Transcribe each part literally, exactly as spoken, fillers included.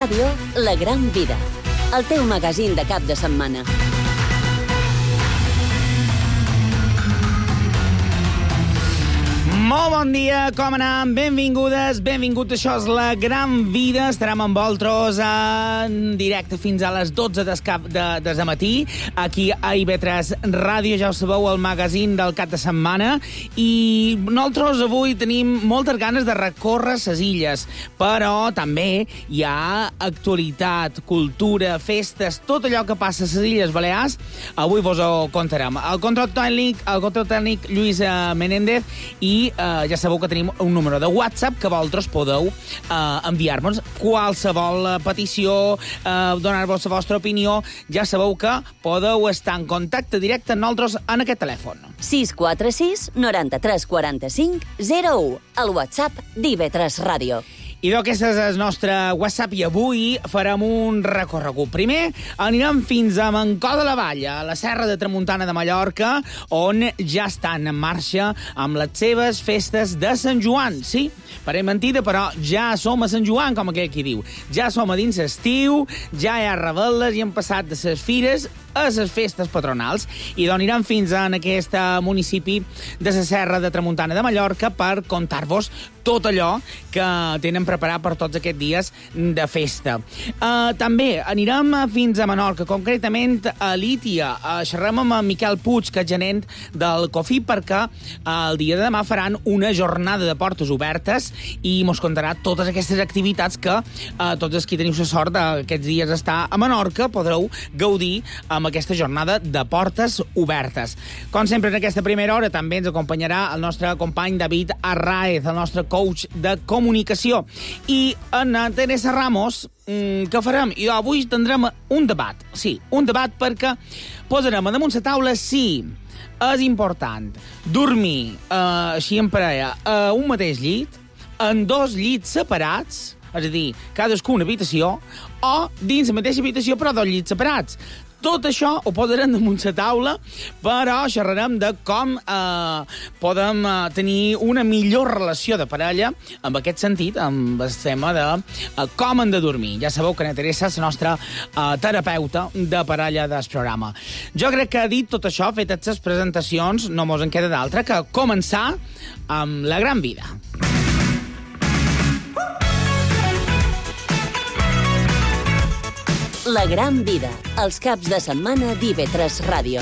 Ràdio, La Gran Vida, el teu magazín de cap de setmana. Molt bon dia, com anem? Benvingudes, benvinguts. Això és La Gran Vida. Estarem amb vosaltres en directe fins a les dotze des de, des de matí, aquí a I V tres Ràdio, ja ho sabeu, el magazín del cap de setmana. I nosaltres avui tenim moltes ganes de recórrer les illes, però també hi ha actualitat, cultura, festes, tot allò que passa a les Illes Balears. Avui vos ho contarem. El control tècnic, el control tècnic Lluís Menéndez, i Uh, ja sabeu que tenim un número de WhatsApp que vosaltres podeu uh, enviar-nos qualsevol uh, petició, uh, donar-vos la vostra opinió. Ja sabeu que podeu estar en contacte directe amb nosaltres en aquest telèfon. sis quatre sis, noranta-tres, quaranta-cinc, zero u, el WhatsApp d'I V tres Ràdio. I aquest és el nostre WhatsApp i avui farem un recorregut. Primer anirem fins a Mancó de la Vall, a la Serra de Tramuntana de Mallorca, on ja estan en marxa amb les seves festes de Sant Joan. Sí, pareix mentida, però ja som a Sant Joan, com aquell qui diu. Ja som a dins l'estiu, ja hi ha rebel·les i hem passat de les fires a les festes patronals, i doncs anirem fins a aquest municipi de la Serra de Tramuntana de Mallorca per contar-vos tot allò que tenen preparat per tots aquests dies de festa. Uh, també anirem fins a Menorca, concretament a Lítia. Uh, xerrem amb en Miquel Puig, que és gerent del COFI, perquè uh, el dia de demà faran una jornada de portes obertes i mos contarà totes aquestes activitats que uh, tots els que teniu la sort d'aquests dies estar a Menorca podreu gaudir amb aquesta jornada de portes obertes. Com sempre, en aquesta primera hora també ens acompanyarà el nostre company David Arraez, el nostre coach de comunicació. I en Teresa Ramos, mmm, què farem? I avui tindrem un debat. Sí, un debat perquè posarem a damunt la taula si és important dormir eh, així en parella a un mateix llit, en dos llits separats, és a dir, cadascú una habitació, o dins la mateixa habitació però dos llits separats. Tot això ho posarem damunt la taula, però xerrarem de com eh, podem eh, tenir una millor relació de parella, en aquest sentit, amb el tema de eh, com hem de dormir. Ja sabeu que na Teresa és la nostra eh, terapeuta de parella del programa. Jo crec que, dit tot això, fetes les presentacions, no mos en queda d'altra que començar amb La Gran Vida. La Gran Vida, els caps de setmana d'I V tres Ràdio.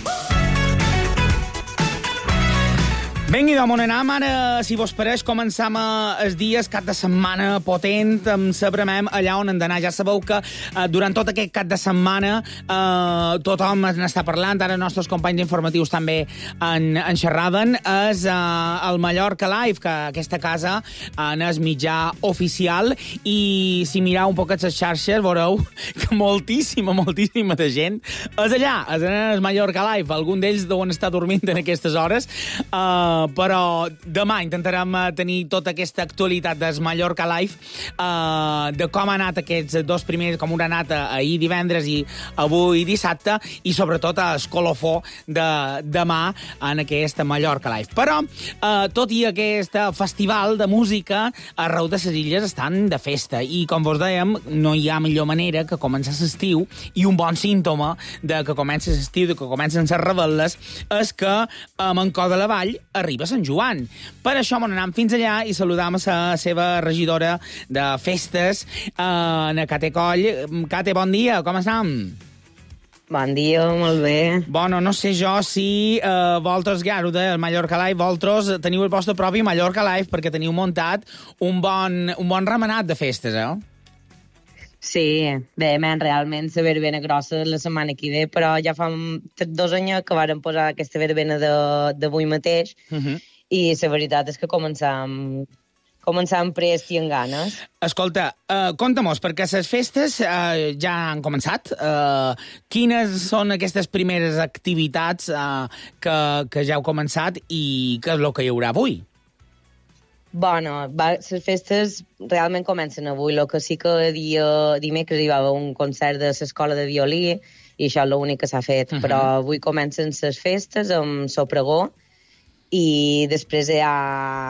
Vinga, d'on anem ara, si vos pareix, començam els dies, cap de setmana potent, amb Sabremem allà on hem d'anar. Ja sabeu que eh, durant tot aquest cap de setmana eh, tothom n'està parlant, ara els nostres companys informatius també en, en xerraven, és eh, el Mallorca Live, que aquesta casa en és mitjà oficial, i si mireu un poc les xarxes veureu que moltíssima, moltíssima de gent és allà, és en el Mallorca Live. Algun d'ells deuen estar dormint en aquestes hores, eh, però demà intentarem tenir tota aquesta actualitat del Mallorca Live, uh, de com ha anat aquests dos primers, com ha anat ahir divendres i avui dissabte, i sobretot el colofó de demà en aquest Mallorca Live. Però, uh, tot i aquest festival de música, arreu de les illes estan de festa, i com vos dèiem, no hi ha millor manera que començar l'estiu, i un bon símptoma de que comença l'estiu, de que comencen les rebel·les, és que a Mancó de la Vall arriba Sant Joan. Per això m'on anem fins allà i saludam a la seva regidora de festes, eh, na Cate Coll. Cate, bon dia, com estem? Bon dia, molt bé. Bueno, no sé jo si eh, vosaltres, ja, el Mallorca Live, vosaltres teniu el vostre propi Mallorca Live, perquè teniu muntat un bon, un bon remenat de festes, eh? Sí, bé, men, realment la verbena grossa la setmana que ve, però ja fa dos anys que vàrem posar aquesta verbena d'avui mateix, uh -huh. i la veritat és que començam, començam prest i amb ganes. Escolta, uh, conta-mos, perquè les festes uh, ja han començat. Uh, quines són aquestes primeres activitats uh, que, que ja heu començat i què és el que hi haurà avui? Bueno, va, les festes realment comencen avui. El que sí que dia dimecres hi va haver un concert de l'escola de violí i això és l'únic que s'ha fet. Uh -huh. Però avui comencen les festes amb sopregó i després hi ha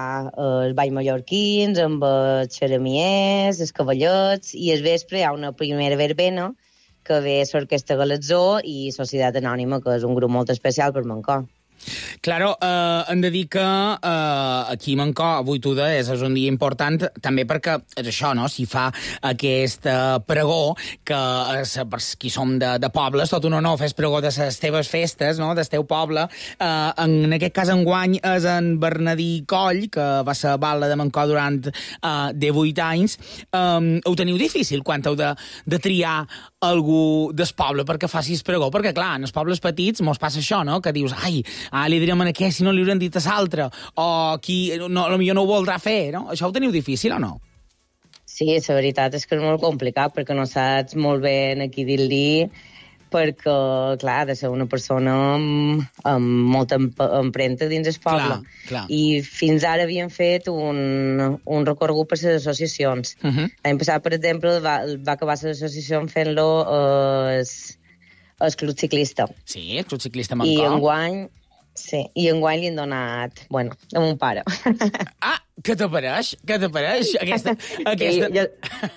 els balls mallorquins, amb els xeremiers, els cavallets, i al vespre hi ha una primera verbena que ve l'Orquestra Galatzó i Societat Anònima, que és un grup molt especial per Mancor. Claro, eh, hem de dir que eh, aquí a Mancor, avui tu deies, és un dia important, també perquè és això, no? S'hi fa aquest eh, pregó, que és, per qui som de, de pobles, tot un honor fes pregó de les teves festes, no? Del teu poble. Eh, en aquest cas, enguany, és en Bernadí Coll, que va ser batlle de Mancor durant eh, divuit anys. Eh, ho teniu difícil quan heu de, de triar algú del poble perquè facis pregó? Perquè, clar, en els pobles petits mos passa això, no? Que dius, ai, ah, li direm a aquest si no li haurem dit a l'altre, o qui no, potser no ho voldrà fer, no? Això ho teniu difícil o no? Sí, la veritat és que és molt complicat, perquè no saps molt bé a qui dir-li, perquè, clar, ha de ser una persona amb, amb molta empremta dins el poble. Clar, clar. I fins ara havien fet un, un recorregut per les associacions. Uh -huh. L'any passat, per exemple, va, va acabar l'associació fent-lo el, el Club Ciclista. Sí, el Club Ciclista Mancor. I enguany, sí, i enguany li han donat, bueno, a mon pare. Ah, què t'apareix? Què t'apareix? Aquesta, aquesta... Sí, jo,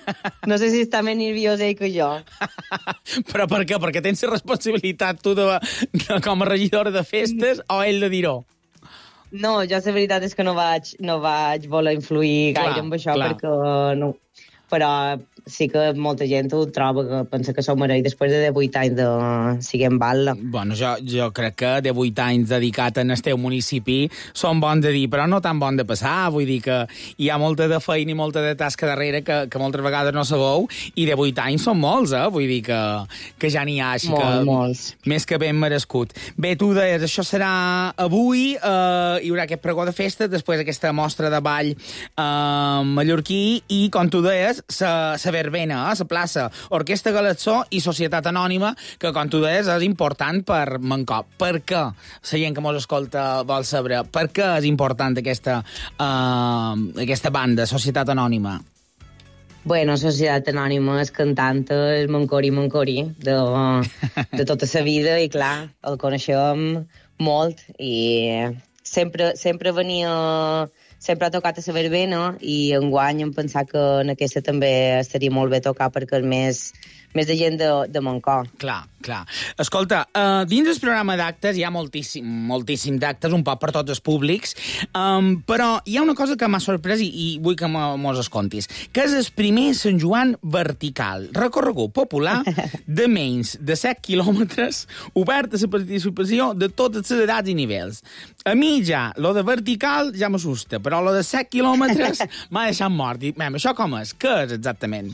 no sé si està més nerviós ell que jo. Però per què? Perquè tens la responsabilitat tu de, de, com a regidora de festes o ell de dir-ho? No, jo la veritat és que no vaig, no vaig voler influir gaire clar, amb això, clar. Perquè no... Però sí que molta gent ho troba, que pensa que som heroi després de divuit anys de siguem batlle. Bueno, jo, jo crec que divuit anys dedicat en el teu municipi són bons de dir, però no tan bons de passar. Vull dir que hi ha molta de feina i molta de tasca darrere que, que moltes vegades no sabeu, i divuit anys són molts, eh? Vull dir que, que ja n'hi ha, així Molt, que molts. Més que ben merescut. Bé, tu deies, això serà avui, eh, hi haurà aquest pregó de festa, després aquesta mostra de ball eh, mallorquí, i, com tu deies, sa, sa verbena, eh, la plaça Orquestra Galatzó i Societat Anònima, que, com tu deies, és important per Mancor. Per què? La gent que mos escolta vol saber per què és important aquesta, uh, aquesta banda, Societat Anònima. Bueno, Societat Anònima és cantant, és mancorí, mancorí, de, de tota la vida, i clar, el coneixem molt, i sempre, sempre venia... Sempre ha tocat a la verbena, i enguany hem pensat que en aquesta també estaria molt bé tocar, perquè és més, més de gent de, de Mancor. Clar, clar. Escolta, uh, dins del programa d'actes hi ha moltíssim, moltíssim d'actes, un poc per tots els públics, um, però hi ha una cosa que m'ha sorprès i, i vull que mos escontis, que és el primer Sant Joan vertical, recorregut popular de menys de set quilòmetres, obert a la participació de totes les edats i nivells. A mi ja, lo de vertical ja m'assusta, però lo de set quilòmetres m'ha deixat mort. I, mem, això com és? Què és exactament?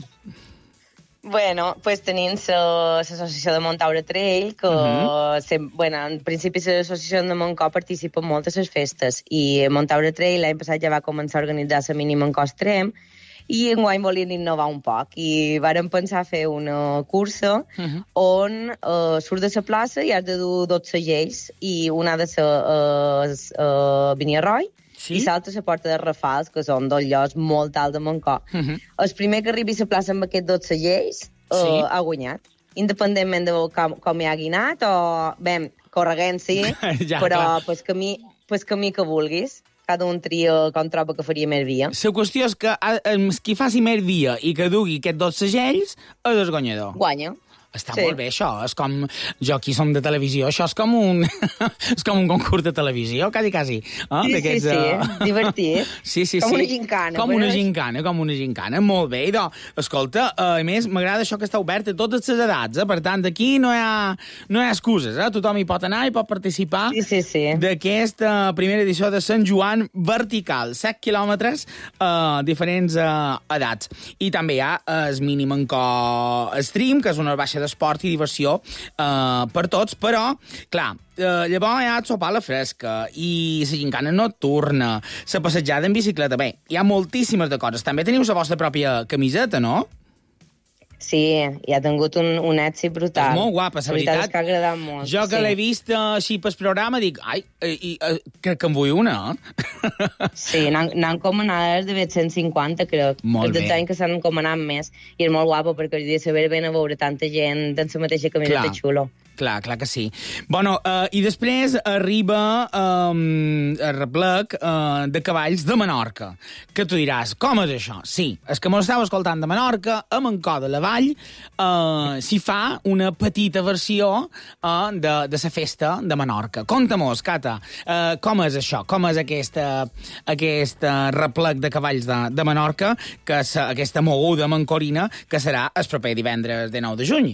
Bueno, pues tenim l'associació de Montaure Trail, que, uh-huh. sem, bueno, en principi l'associació de Mancor participa en moltes les festes, i Montaure Trail l'any passat ja va començar a organitzar la mini Mancor Extrem, i enguany volien innovar un poc, i vàrem pensar fer una cursa uh-huh. on uh, surt de la plaça i has de dur dotze lleis, i una ha de ser uh, uh, Beniarroi, sí? I l'altra la Porta de Rafals, que són dos llocs molt alts de Mancor. Uh-huh. El primer que arribi a la plaça amb aquests dotze lleis uh, sí? ha guanyat, independentment de com, com hi hagi anat, o, bé, correguent, sí, ja, però pues, camí, pues, camí que vulguis. Cada un tria com troba que faria més via. La qüestió és que eh, qui faci més via i que dugui aquests dos segells és el guanyador. Guanya. Està sí. molt bé, això. És com... Jo aquí som de televisió, això és com un... és com un concurs de televisió, quasi, quasi. Eh? Sí, sí, sí, uh... divertit. Sí, sí, com sí. una gincana. Com una gincana, com una gincana. Molt bé. Idò, escolta, a més, m'agrada això que està obert a totes les edats, eh? Per tant, aquí no hi ha, no hi ha excuses, eh? Tothom hi pot anar i pot participar sí, sí, sí. d'aquesta primera edició de Sant Joan vertical. set quilòmetres a uh, diferents uh, edats. I també hi ha el mini Mancor Stream, que és una baixa d'esport i diversió eh, per tots, però, clar, eh, llavors hi ha el sopar a la fresca i la gincana nocturna, la passejada en bicicleta. Bé, hi ha moltíssimes de coses. També teniu la vostra pròpia camiseta, no? Sí, i ha tingut un, un èxit brutal. És molt guapa, la veritat. És que ha agradat molt. Jo que sí. l'he vist així pel programa dic, ai, i, i, crec que en vull una, eh? Sí, n'han encomanat de cent cinquanta, crec. Molt bé. Els anys que s'han encomanat més. I és molt guapo, perquè el dia de saber ben a veure tanta gent en la mateixa camiseta xulo. Clar, clar que sí. Bueno, uh, i després arriba um, el replec uh, de cavalls de Menorca, que tu diràs, com és això? Sí, és que m'ho estava escoltant de Menorca, a Mancó de la Vall uh, s'hi fa una petita versió uh, de, de la festa de Menorca. Conta-mos, Cata, uh, com és això? Com és aquesta, aquesta replec de cavalls de, de Menorca, que és aquesta moguda mancorina, que serà el proper divendres de nou de juny?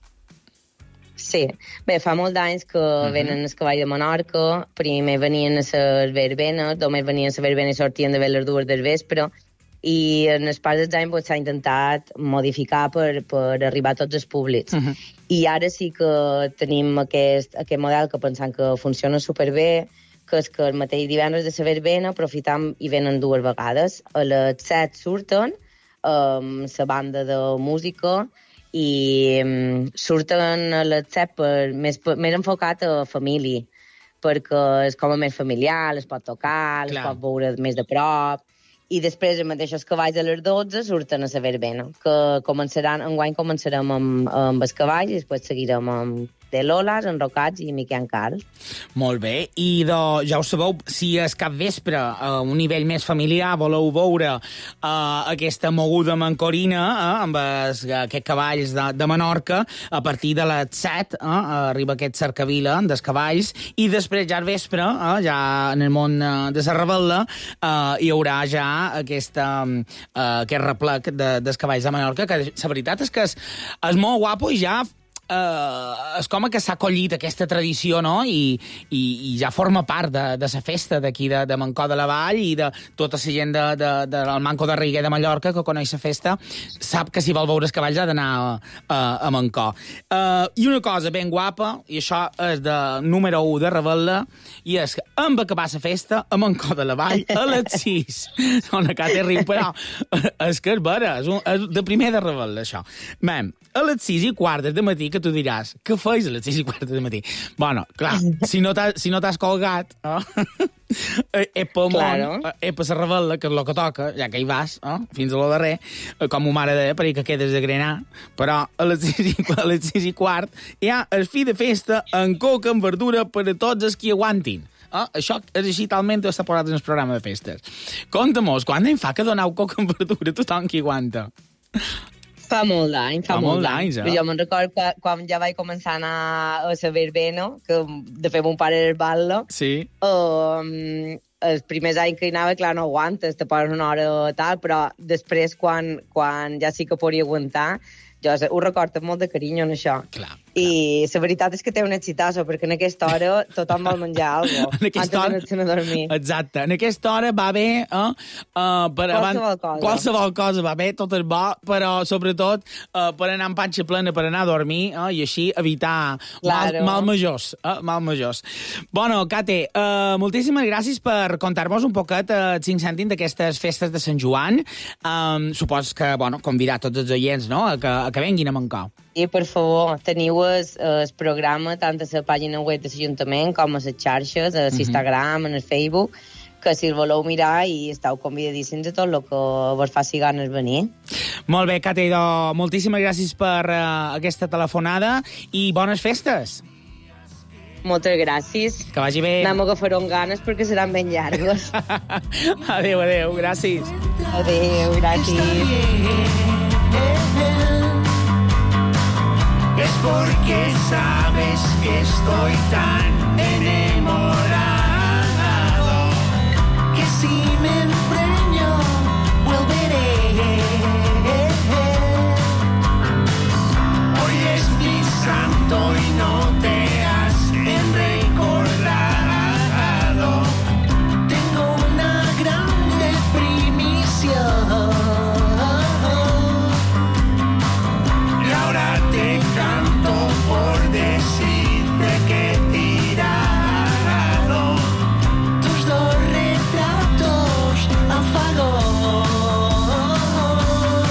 Sí, bé, fa molts anys que uh-huh. venen els cavalls de Menorca, primer venien a les verbenes, només venien a les verbenes i sortien de les dues del vespre, i en els pas dels anys pues, s'ha intentat modificar per, per arribar a tots els públics. Uh-huh. I ara sí que tenim aquest, aquest model que pensam que funciona superbé, que és que el mateix divendres de la verbena aprofitam i venen dues vegades. A les set surten amb la banda de música, i um, surten a les set per, més, per, més enfocat a família, perquè és com a més familiar, es pot tocar, es pot veure més de prop, i després els mateixos cavalls a les dotze surten a la verbena, que començaran, enguany començarem amb, amb els cavalls i després seguirem amb de Lolas, Enrocats i Miquel Carl. Molt bé, i de, ja ho sabeu, si és cap vespre a un nivell més familiar voleu veure uh, aquesta moguda mancorina uh, amb es, aquests cavalls de, de Menorca, a partir de les set uh, arriba aquest cercavila dels cavalls, i després ja al vespre, uh, ja en el món uh, de la Rebel·la, uh, hi haurà ja aquesta, uh, aquest replec de, dels cavalls de Menorca, que la veritat és que és, és molt guapo i ja Uh, és com que s'ha collit aquesta tradició, no? I, i, i ja forma part de, de la festa d'aquí de, de Mancó de la Vall, i de tota la gent de, de, de, del Manco de Riguer de Mallorca que coneix la festa sap que si vol veure els cavalls ha d'anar a, a, a Mancó. Uh, I una cosa ben guapa, i això és de número u de Rebel·la, i és que hem acabat la festa a Mancó de la Vall a les sis. Una cata riu, però és que és vera, és, un, és de primer de Rebel·la, això. Mem, a les sis i quart de matí, que tu diràs, què feis a les sis i quart de matí? Bueno, clar, si no t'has si no colgat, no? és pel claro. món, és per la Rebel·la, que és el que toca, ja que hi vas, no? Fins a lo darrer, com ho mare deia, per que quedes de grenar, però a les sis i, a les sis i quart hi ha el fi de festa en coca, en verdura, per a tots els qui aguantin. Ah, això és així talment està posat en el programa de festes. Conta-mos, quan en fa que donau coca en verdura tothom qui aguanta? Fa molt d'anys, fa, fa molt d'anys. Eh? Jo me'n recordo que quan ja vaig començar a anar a la verbena, que de fet mon pare era el ballo, sí. um, els primers anys que hi anava, clar, no aguantes, te poses una hora tal, però després, quan, quan ja sí que podria aguantar, jo ho recordo amb molt de carinyo en això. Clar, clar. I la veritat és que té un exitazo, perquè en aquesta hora tothom vol menjar alguna cosa, antes hora... d'anar a dormir. Exacte. En aquesta hora va bé... Eh, uh, per qualsevol avant... cosa. Qualsevol cosa va bé, tot és bo, però sobretot uh, per anar amb panxa plena, per anar a dormir, eh, i així evitar claro. mal, mal majors. Eh, mal majors. Bueno, Kate, uh, moltíssimes gràcies per contar-nos un poquet uh, cinc cèntims d'aquestes festes de Sant Joan. Um, supos que, bueno, convidar tots els oients, no?, a que, a que venguin a Mancó. I, per favor, teniu el, el programa tant a la pàgina web de l'Ajuntament com a les xarxes, a l'Instagram, en el Facebook, que si el voleu mirar i esteu convidadíssims a tot el que vos faci ganes venir. Molt bé, Kate, moltíssimes gràcies per uh, aquesta telefonada i bones festes. Moltes gràcies. Que vagi bé. Anem a agafar un ganes perquè seran ben llargos. Adéu, adéu, gràcies. Adéu, gràcies. Es porque sabes que estoy tan enamorado que si me empeño volveré. Hoy es mi santo y no te has recordado. Tengo una grande primicia. Y ahora te canto por decirte que he tirado tus dos retratos al fagón.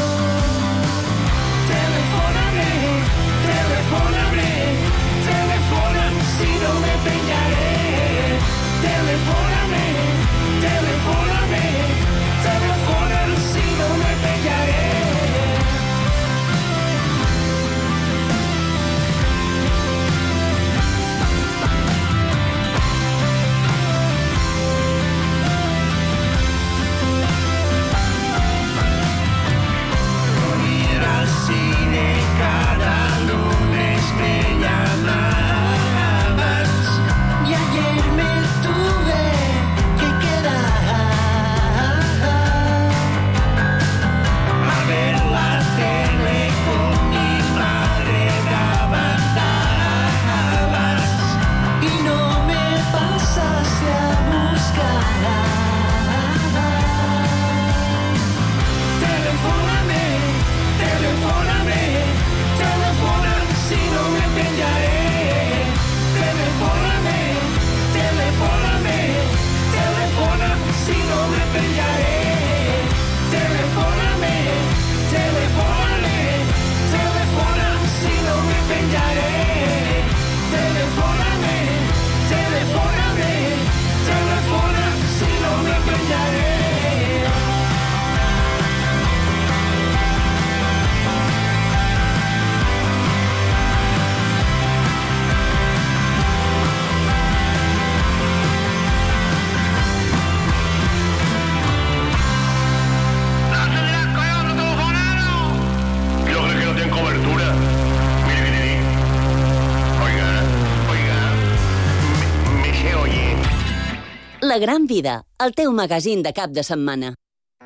La gran vida, el teu magazín de cap de setmana.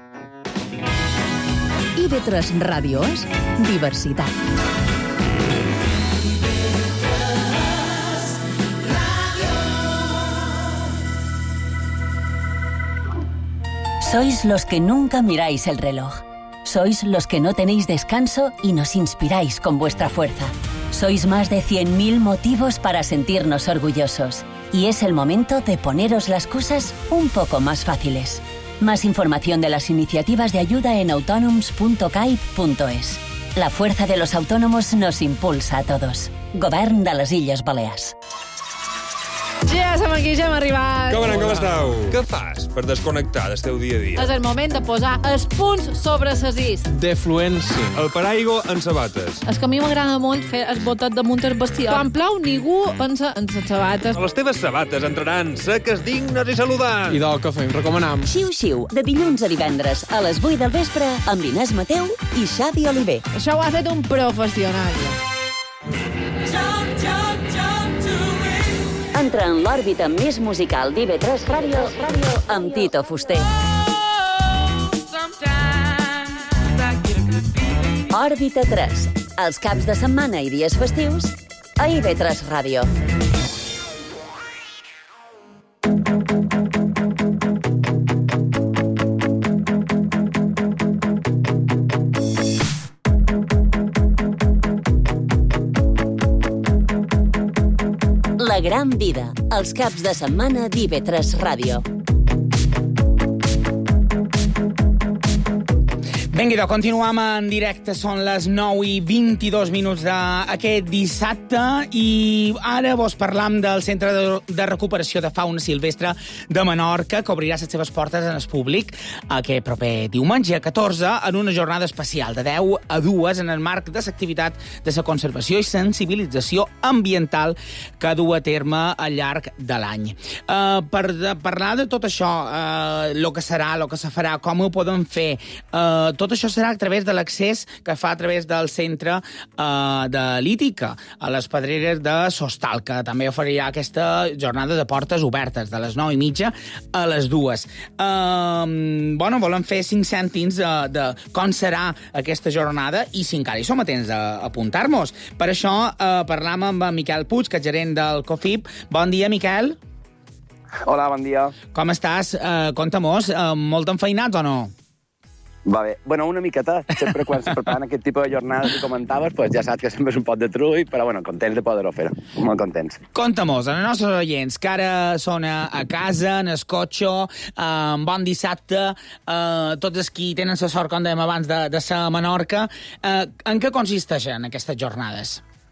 I ve tres Ràdio és diversitat. Sois los que nunca miráis el reloj. Sois los que no tenéis descanso y nos inspiráis con vuestra fuerza. Sois más de cien mil motivos para sentirnos orgullosos. Y es el momento de poneros las cosas un poco más fáciles. Más información de las iniciativas de ayuda en autonoms punto caib punto es. La fuerza de los autónomos nos impulsa a todos. Govern de les Illes Balears. Ja som aquí, ja hem arribat. Com anem, com esteu? Què fas per desconnectar del teu dia a dia? És el moment de posar els punts sobre ses is. Defluència. El paraigua en sabates. És que a mi m'agrada molt fer el botet damunt el vestidor. Quan plou, ningú pensa en les sabates. Les teves sabates entraran seques, dignes i saludants. I del que fem, recomanam. Xiu-xiu, de dilluns a divendres, a les vuit del vespre, amb Inés Mateu i Xavi Oliver. Això ho ha fet un professional. Entra en l'òrbita més musical d'I V tres Ràdio amb Tito Fuster. Òrbita tres, els caps de setmana i dies festius a I V tres Ràdio. La gran vida, els caps de setmana d'I V tres Ràdio. Vinga, continuem en directe. Són les nou i vint-i-dos minuts d'aquest dissabte i ara vos parlam del Centre de Recuperació de Fauna Silvestre de Menorca, que obrirà les seves portes en el públic aquest proper diumenge catorze en una jornada especial de deu a dues en el marc de l'activitat de la conservació i sensibilització ambiental que du a terme al llarg de l'any. Uh, per de, parlar de tot això, uh, lo que serà, lo que se farà, com ho podem fer, uh, tot això serà a través de l'accés que fa a través del centre uh, de Lítica, a les pedreres de Sostal, que també oferirà aquesta jornada de portes obertes, de les nou i mitja a les dues. Uh, bueno, volem fer cinc cèntims de, de com serà aquesta jornada i si encara hi som a temps d'apuntar-nos. Per això uh, parlam amb en Miquel Puig, que és gerent del COFIP. Bon dia, Miquel. Hola, bon dia. Com estàs? Uh, Conta-mos, uh, molt enfeinats o no? Va bé. Bueno, una miqueta. Sempre quan se preparen aquest tipus de jornades que comentaves, pues ja saps que sempre és un pot de trull, però bueno, contents de poder-ho fer. Molt contents. Conta-mos, als nostres oients, que ara són a, a casa, en el cotxe, eh, bon dissabte, eh, tots els qui tenen la sort, com dèiem abans, de, de ser a Menorca, eh, en què consisteixen aquestes jornades?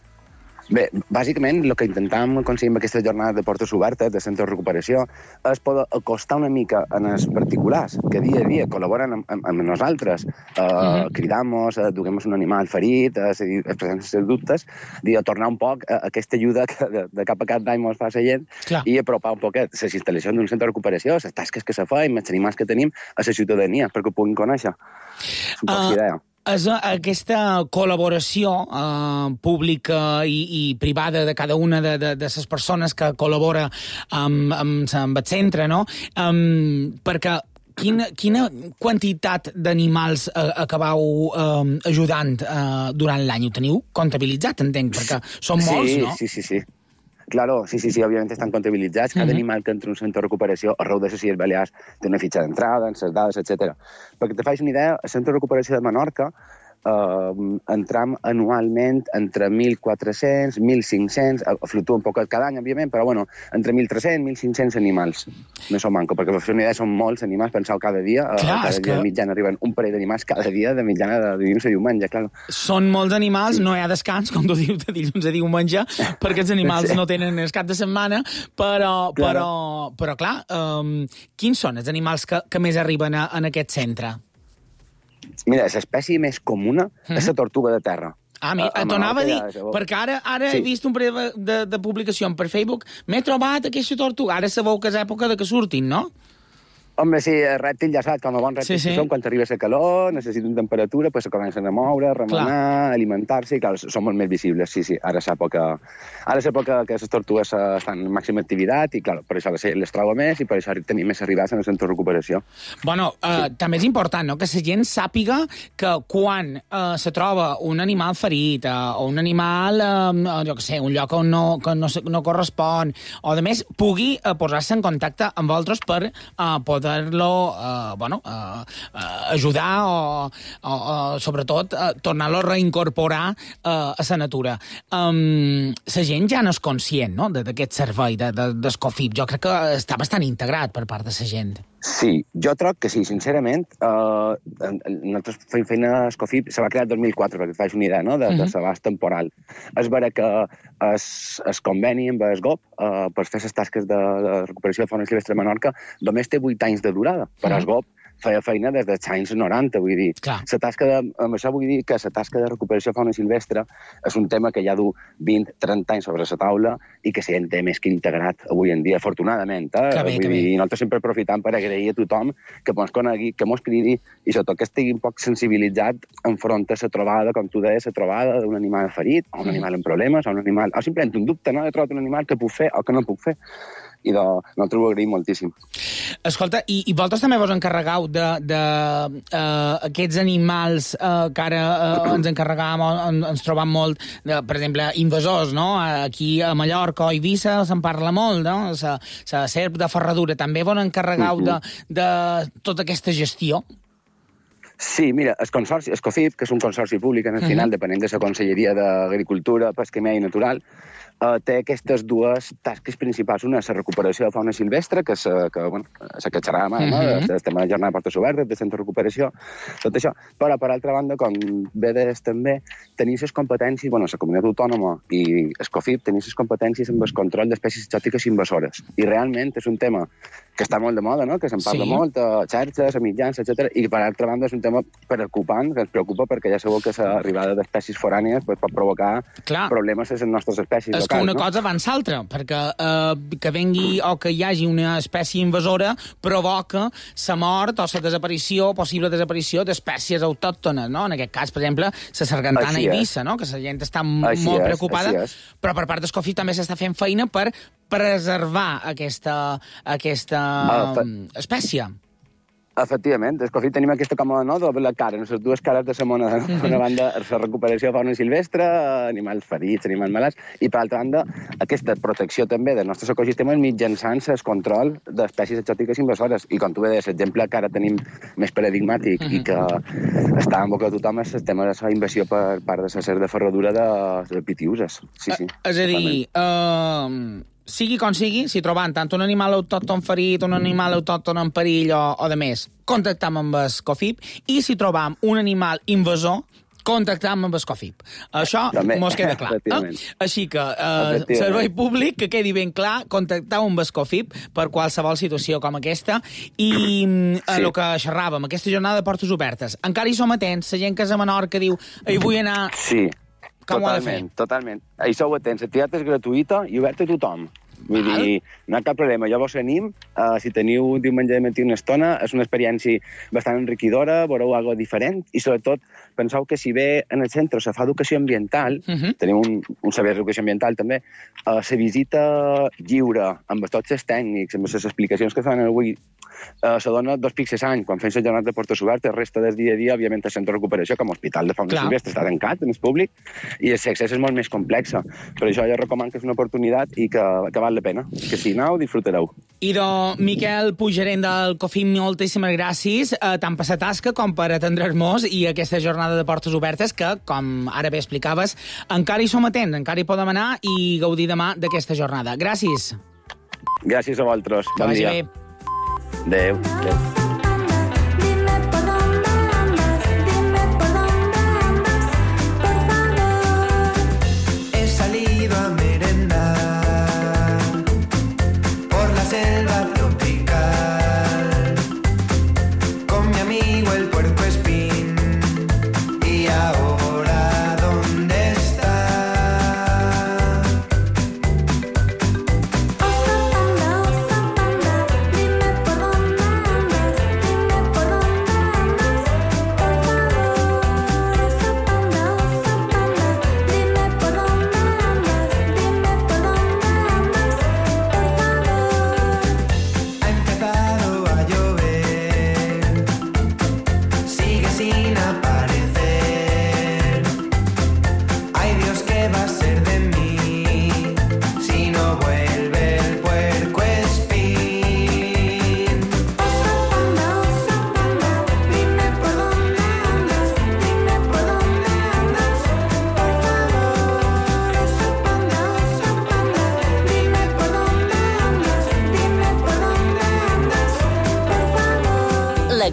Bé, bàsicament, el que intentàvem aconseguir amb aquestes jornades de portes obertes, de centre de recuperació, és poder acostar una mica en els particulars, que dia a dia col·laboren amb, amb, amb nosaltres. Uh, uh-huh. Cridamos, uh, duguem un animal ferit, uh, expressem els seus dubtes, i a tornar un poc a aquesta ajuda que de, de cap a cap d'any ens fa la gent, Clar. I apropar un poquet les instal·lacions d'un centre de recuperació, les tasques que se fan, els animals que tenim, a la ciutadania, perquè ho puguin conèixer. És un poc uh... idea. És aquesta col·laboració eh, pública i, i privada de cada una de, de, de les persones que col·labora amb, amb, amb el centre, no? Um, perquè quina, quina quantitat d'animals eh, acabau eh, ajudant eh, durant l'any? Ho teniu comptabilitzat, entenc, perquè són molts, sí, no? Sí, sí, sí. Claro, sí, sí, sí, òbviament estan comptabilitzats. Cada uh-huh. animal que entra en un centre de recuperació arreu de les Illes Balears té una fitxa d'entrada, en les dades, etcètera. Perquè te facis una idea, el centre de recuperació de Menorca eh, entram anualment entre mil quatre-cents, mil cinc-cents, fluctua un poc cada any, òbviament, però bueno, entre mil tres-cents i mil cinc-cents animals. No s'ho manco, perquè per fer una idea són molts animals, penseu cada dia, Clar, cada dia que... de mitjana arriben un parell d'animals cada dia de mitjana de dilluns a diumenge, clar. Són molts animals, sí. No hi ha descans, com tu dius, de dilluns a diumenge, perquè els animals sí. no tenen el cap de setmana, però, clar. però, però clar, um, quins són els animals que, que més arriben a, en aquest centre? Mira, l'espècie més comuna mm-hmm. és la tortuga de terra. Ah, mi, t'anava a dir, perquè ara, ara sí. he vist un parell de, de publicació per Facebook, m'he trobat aquesta tortuga, ara sabeu que és època de que surtin, no? Home, sí, el rèptil ja saps, com a bon rèptil Sí, sí. que són, quan arriba la calor, necessiten temperatura, pues se comencen a moure, a remenar, Clar. alimentar-se, i clar, són molt més visibles, sí, sí. Ara és època, ara és època que les tortugues eh, estan en màxima activitat i, clar, per això les, les troba més i per això tenim més arribats en el centre de recuperació. Bueno, eh, també és important, no?, que la gent sàpiga que quan eh, se troba un animal ferit eh, o un animal, eh, jo què sé, un lloc on no, que no, se- no correspon, o de més, pugui eh, posar-se en contacte amb vosaltres per eh, poder-lo eh, bueno, eh, eh, ajudar o, o, o sobretot, eh, tornar-lo a reincorporar eh, a la natura. Um, la gent ja no és conscient, no?, de- d'aquest servei de, de, d'Escofip. Jo crec que està bastant integrat per part de la gent. Sí, jo troc que sí, sincerament. Uh, nosaltres fem feina a Escofip, se va crear el dos mil quatre, perquè et faig una idea, no?, de, uh -huh. de l'abast temporal. És vera que es, es conveni amb el G O P uh, per fer les tasques de, de recuperació de fauna silvestre a Menorca només té vuit anys de durada, però uh -huh. el G O P feia feina des dels anys noranta, vull dir. Clar. La tasca de, amb això vull dir que la tasca de recuperació de fauna silvestre és un tema que ja du vint trenta anys sobre la taula i que la gent té més que integrat avui en dia, afortunadament. Eh? Que bé, vull que bé. dir, i nosaltres sempre aprofitam per agrair a tothom que mos conegui, que mos cridi i sobretot que estigui un poc sensibilitzat enfront a la trobada, com tu deies, la trobada d'un animal ferit, o un animal amb problemes, o un animal, o simplement un dubte, no?, he trobat un animal que puc fer o que no puc fer. I de, nosaltres ho agraïm moltíssim. Escolta, i, i vosaltres també vos encarregueu de, de uh, aquests animals uh, que ara uh, ens encarregàvem, o en, ens trobam molt, de, per exemple, invasors, no? Aquí a Mallorca o a Eivissa se'n parla molt, no? La, la serp de Ferradura. També vos encarregueu de, de tota aquesta gestió? Sí, mira, el consorci, Escofip, que és un consorci públic, en el final, uh -huh. depenent de la Conselleria d'Agricultura, Pesca i Medi Natural, Uh, té aquestes dues tasques principals. Una és la recuperació de fauna silvestre, que és uh, que, bueno, la que xerràvem ara, no? Uh-huh. El tema de jornada de portes obertes, de centre de recuperació, tot això. Però, per altra banda, com bé deies també, tenir les competències, bueno, la comunitat autònoma i Escofip, tenir les competències amb el control d'espècies exòtiques invasores. I realment és un tema que està molt de moda, no?, que se'n parla Sí. molt, a xarxes, a mitjans, etcètera. I, per altra banda, és un tema preocupant, que ens preocupa perquè ja sabeu que l'arribada d'espècies forànies pues, pot provocar Clar. problemes a les nostres espècies És que una cosa va en l'altra, perquè eh, que vengui o que hi hagi una espècie invasora provoca la mort o la desaparició, possible desaparició d'espècies autòctones, no? En aquest cas, per exemple, la sargantana Així és. Eivissa, no?, que la gent està Així molt és, preocupada, així és. però per part d'Escofip també s'està fent feina per preservar aquesta, aquesta Ah, fe- um, espècie. Efectivament, Escofip tenim aquesta com a no, doble cara, les dues cares de la moneda. No? Per una banda, la recuperació de fauna silvestre, animals ferits, animals malalts, i per altra banda, aquesta protecció també dels nostres ecosistemes mitjançant el control d'espècies exòtiques invasores. I com tu bé deies, l'exemple que ara tenim més paradigmàtic uh -huh. i que està en boca de tothom és el tema de la invasió per part de la serp de Ferradura de, de pitiuses. Sí, sí. Eh, és a dir, eh, sigui com sigui, si trobant tant un animal autòcton ferit, un animal autòcton en perill o, o de més, contactam amb Escofip, i si trobam un animal invasor, contactam amb Escofip. Això També, mos queda clar. Eh? Així que, eh, servei públic, que quedi ben clar, contacteu amb Escofip per qualsevol situació com aquesta. I eh, Sí. el que xerràvem, aquesta jornada de portes obertes, encara hi som atents, la gent que és a Menorca diu, hi vull anar... Sí, Com ho ha de totalment, fer? totalment. Hi sou atents, l'activitat és gratuïta i oberta a tothom. Vull Val. dir, no hi ha cap problema. Jo vos anim, uh, si teniu un diumenge de matí una estona, és una experiència bastant enriquidora, veureu alguna diferent, i sobretot penseu que si bé en el centre se fa educació ambiental, Uh -huh. tenim un, un saber d'educació ambiental també, uh, la visita lliure, amb tots els tècnics, amb les explicacions que fan avui, uh, se dona dos pics a l'any, quan fem la jornada de portes obertes, resta del dia a dia, òbviament, el centre de recuperació, com a hospital de fauna Clar. silvestre, està tancat en el públic, i l'accés és molt més complex. Per això jo recomano que és una oportunitat i que, que val la pena. Que si aneu, disfrutareu. Idò, Miquel Puiggerent del Cofim, moltíssimes gràcies, eh, tant per la tasca com per atendre'ns i aquesta jornada de portes obertes que, com ara bé explicaves, encara hi som atents, encara hi podem anar i gaudir demà d'aquesta jornada. Gràcies. Gràcies a vosaltres. Que Bon vagi dia. bé. Adéu. Adéu.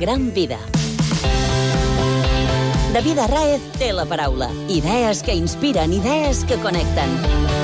gran vida. David Arráez té la paraula. Idees que inspiren, idees que connecten.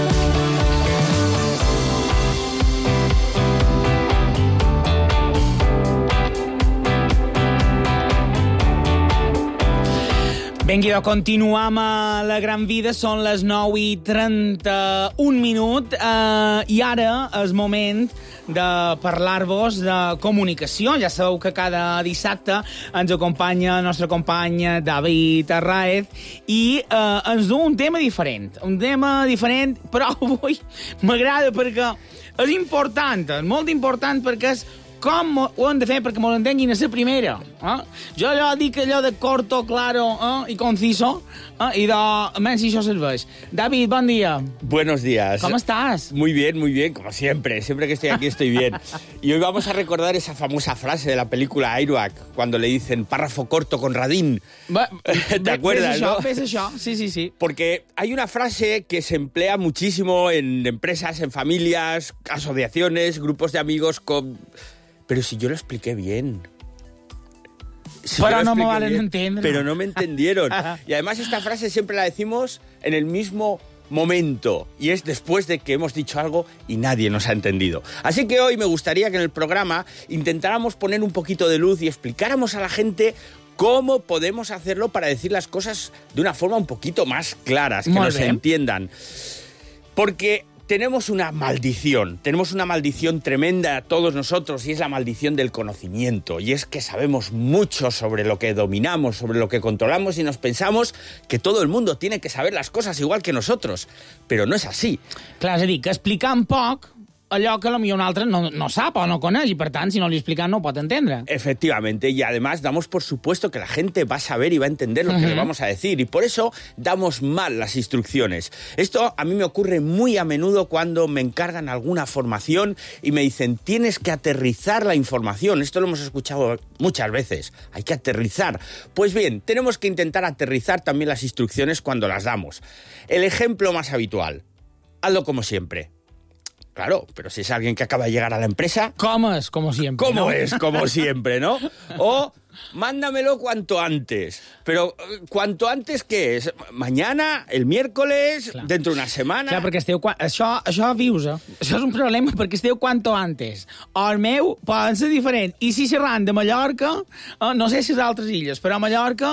Vinga, idò, continuam a la gran vida, són les nou i trenta-un minut, eh, i ara és moment de parlar-vos de comunicació. Ja sabeu que cada dissabte ens acompanya el nostre company David Arráez i eh, ens du un tema diferent, un tema diferent, però avui m'agrada perquè és important, és molt important perquè és com ho hem de fer perquè m'ho entenguin a la primera. Eh? Jo allò dic allò de corto, claro eh? y conciso, eh? y de menys si això serveix. David, bon dia. Buenos días. ¿Cómo estás? Muy bien, muy bien, como siempre. Siempre que estoy aquí estoy bien. Y hoy vamos a recordar esa famosa frase de la película Airwag, cuando le dicen párrafo corto con Radín. Va, ¿Te acuerdas, ves no? Això, ves això, sí, sí, sí. Porque hay una frase que se emplea muchísimo en empresas, en familias, asociaciones, grupos de amigos con... Pero si yo lo expliqué bien. Si pero no me expliqué valen bien, entender. Pero no me entendieron. Y además esta frase siempre la decimos en el mismo momento. Y es después de que hemos dicho algo y nadie nos ha entendido. Así que hoy me gustaría que en el programa intentáramos poner un poquito de luz y explicáramos a la gente cómo podemos hacerlo para decir las cosas de una forma un poquito más claras, que Muy nos bien. entiendan. Porque... tenemos una maldición, tenemos una maldición tremenda a todos nosotros y es la maldición del conocimiento. Y es que sabemos mucho sobre lo que dominamos, sobre lo que controlamos y nos pensamos que todo el mundo tiene que saber las cosas igual que nosotros. Pero no es así. Clar, és a dir, que explicant poc allò que potser un altre no, no sap o no coneix, i per tant, si no li explican, no ho pot entendre. Efectivamente, y además damos por supuesto que la gente va a saber y va a entender lo que Uh-huh. le vamos a decir, y por eso damos mal las instrucciones. Esto a mí me ocurre muy a menudo cuando me encargan alguna formación y me dicen, tienes que aterrizar la información. Esto lo hemos escuchado muchas veces, hay que aterrizar. Pues bien, tenemos que intentar aterrizar también las instrucciones cuando las damos. El ejemplo más habitual, hazlo como siempre. Claro, pero si es alguien que acaba de llegar a la empresa... ¿Cómo es? Como siempre, ¿Cómo ¿no? es? Como siempre, ¿no? O mándamelo cuanto antes. Pero, ¿cuanto antes qué es? ¿Mañana? ¿El miércoles? Clar. ¿Dentro de una semana? Clar, perquè esteu... Això, això vius, eh? Això és un problema perquè esteu quanto antes. El meu poden ser diferent. I si xerran de Mallorca, eh, no sé si és altres illes, però a Mallorca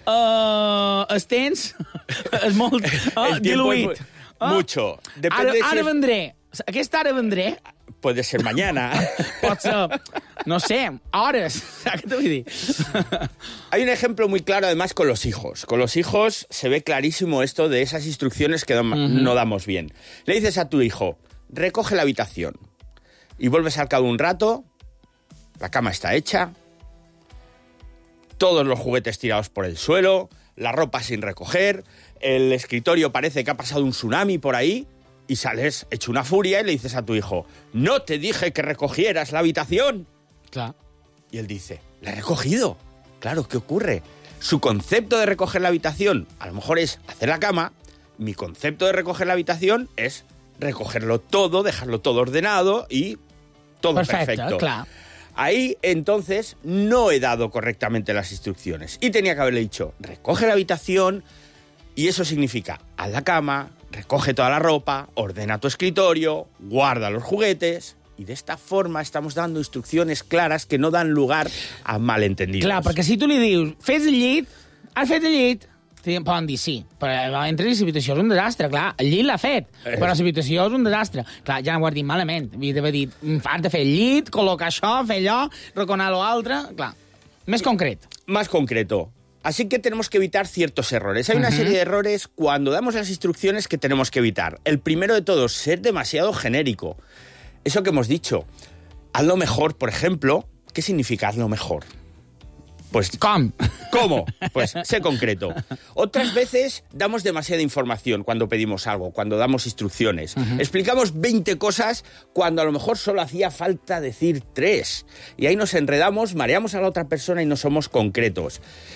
eh, el temps és molt eh, El tiempo es diluït. mu- mucho. Depende Ara, si ara es- vendré. Aquesta ara vendré. Puede ser mañana. Pot ser, no sé, hores. ¿Qué te voy a decir? Hay un ejemplo muy claro además con los hijos. Con los hijos se ve clarísimo esto de esas instrucciones que no, Uh-huh. no damos bien. Le dices a tu hijo, recoge la habitación. Y vuelves al cabo de un rato, la cama está hecha, todos los juguetes tirados por el suelo, la ropa sin recoger, el escritorio parece que ha pasado un tsunami por ahí, y sales hecho una furia y le dices a tu hijo, no te dije que recogieras la habitación. Clar. Y él dice, la he recogido. Claro, ¿qué ocurre? Su concepto de recoger la habitación a lo mejor es hacer la cama. Mi concepto de recoger la habitación es recogerlo todo, dejarlo todo ordenado y todo Perfecte, perfecto. clar. Ahí, entonces, no he dado correctamente las instrucciones. Y tenía que haberle dicho, recoge la habitación, y eso significa, haz la cama, recoge toda la ropa, ordena tu escritorio, guarda los juguetes... Y de esta forma estamos dando instrucciones claras que no dan lugar a malentendidos. Clar, perquè si tu li dius, fes el llit, has fet el llit, poden dir sí, però entre la habitació és un desastre, clar, el llit l'ha fet, Eh. però la habitació és un desastre. Clar, ja ho has dit malament, havia d'haver dit, has de fer el llit, col·locar això, fer allò, reconar l'altre, clar, més concret. Más concreto. Así que tenemos que evitar ciertos errores. Hay una Ujú. serie de errores cuando damos las instrucciones que tenemos que evitar. El primero de todos, ser demasiado genérico. Eso que hemos dicho, hazlo mejor, por ejemplo, ¿qué significa hazlo mejor? Pues, ¿Cómo? ¿Cómo? Pues sé concreto. Otras veces damos demasiada información cuando pedimos algo, cuando damos instrucciones. Uh-huh. Explicamos veinte cosas cuando a lo mejor solo hacía falta decir tres. Y ahí nos enredamos, mareamos a la otra persona y no somos concretos.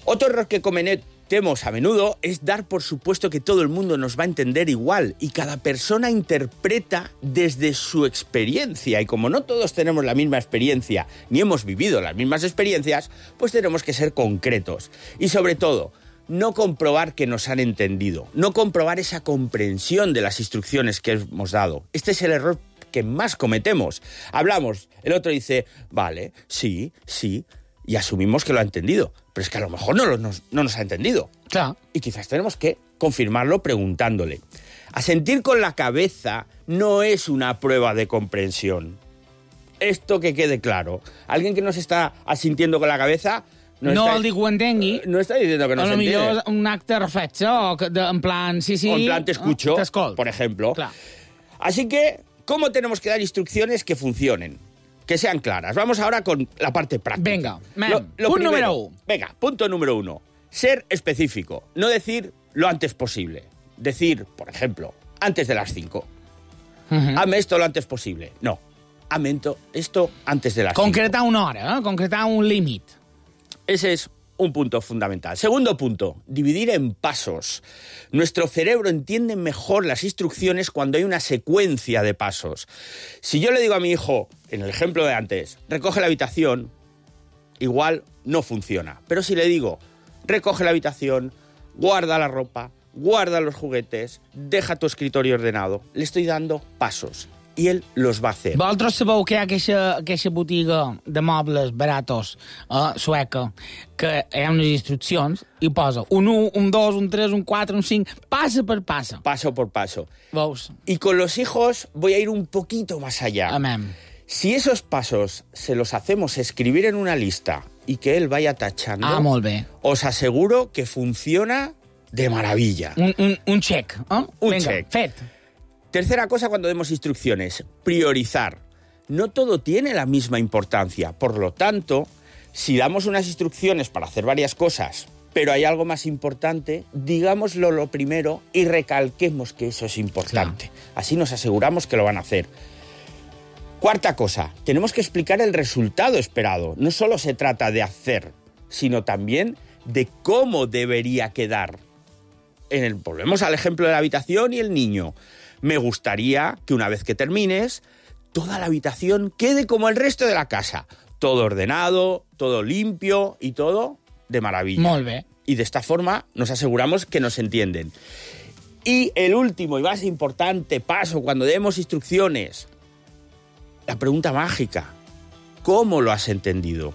Otro error que cometemos a menudo es dar por supuesto que todo el mundo nos va a entender igual y cada persona interpreta desde su experiencia. Y como no todos tenemos la misma experiencia ni hemos vivido las mismas experiencias, pues tenemos que ser concretos. Y sobre todo, no comprobar que nos han entendido, no comprobar esa comprensión de las instrucciones que hemos dado. Este es el error que más cometemos. Hablamos, el otro dice, vale, sí, sí, y asumimos que lo ha entendido. Pero es que a lo mejor no, lo, nos, no nos ha entendido. Claro. Y quizás tenemos que confirmarlo preguntándole. Asentir con la cabeza no es una prueba de comprensión. Esto que quede claro. Alguien que nos está asintiendo con la cabeza... No, no el dic ho entengui. No está diciendo que no se entiende. A lo millor un acte reflexe, o que de, en plan, sí, sí... O en plan, te escucho, oh, por ejemplo. Claro. Así que, ¿cómo tenemos que dar instrucciones que funcionen? Que sean claras. Vamos ahora con la parte práctica. Venga, man. Lo, lo Punto primero, número uno. Venga, punto número uno. Ser específico. No decir lo antes posible. Decir, por ejemplo, antes de las cinco. Uh-huh. Hazme esto lo antes posible. No. Hazme esto antes de las cinco. Concretar una hora, ¿eh? Concretar un límit. Ese es un punto fundamental. Segundo punto, dividir en pasos. Nuestro cerebro entiende mejor las instrucciones cuando hay una secuencia de pasos. Si yo le digo a mi hijo, en el ejemplo de antes, recoge la habitación, igual no funciona. Pero si le digo, recoge la habitación, guarda la ropa, guarda los juguetes, deja tu escritorio ordenado, le estoy dando pasos. I ell los va a hacer. Vosaltres sabeu que hi ha aquesta, aquesta botiga de mobles baratos uh, sueca, que hi ha unes instruccions i posa un u, un dos, un tres, un quatre, un cinc, passa per passa. Paso por paso. Veus? Y con los hijos voy a ir un poquito más allá. Amén. Si esos pasos se los hacemos escribir en una lista y que él vaya tachando, ah, molt bé. Os aseguro que funciona de maravilla. Un, un, un check, ¿eh? Un Venga, check. fet. Tercera cosa cuando demos instrucciones, priorizar. No todo tiene la misma importancia. Por lo tanto, si damos unas instrucciones para hacer varias cosas, pero hay algo más importante, digámoslo lo primero y recalquemos que eso es importante. Claro. Así nos aseguramos que lo van a hacer. Cuarta cosa, tenemos que explicar el resultado esperado. No solo se trata de hacer, sino también de cómo debería quedar. En el, volvemos al ejemplo de la habitación y el niño. Me gustaría que una vez que termines, toda la habitación quede como el resto de la casa. Todo ordenado, todo limpio y todo de maravilla. Molt bé. Y de esta forma nos aseguramos que nos entienden. Y el último y más importante paso cuando demos instrucciones, la pregunta mágica. ¿Cómo lo has entendido?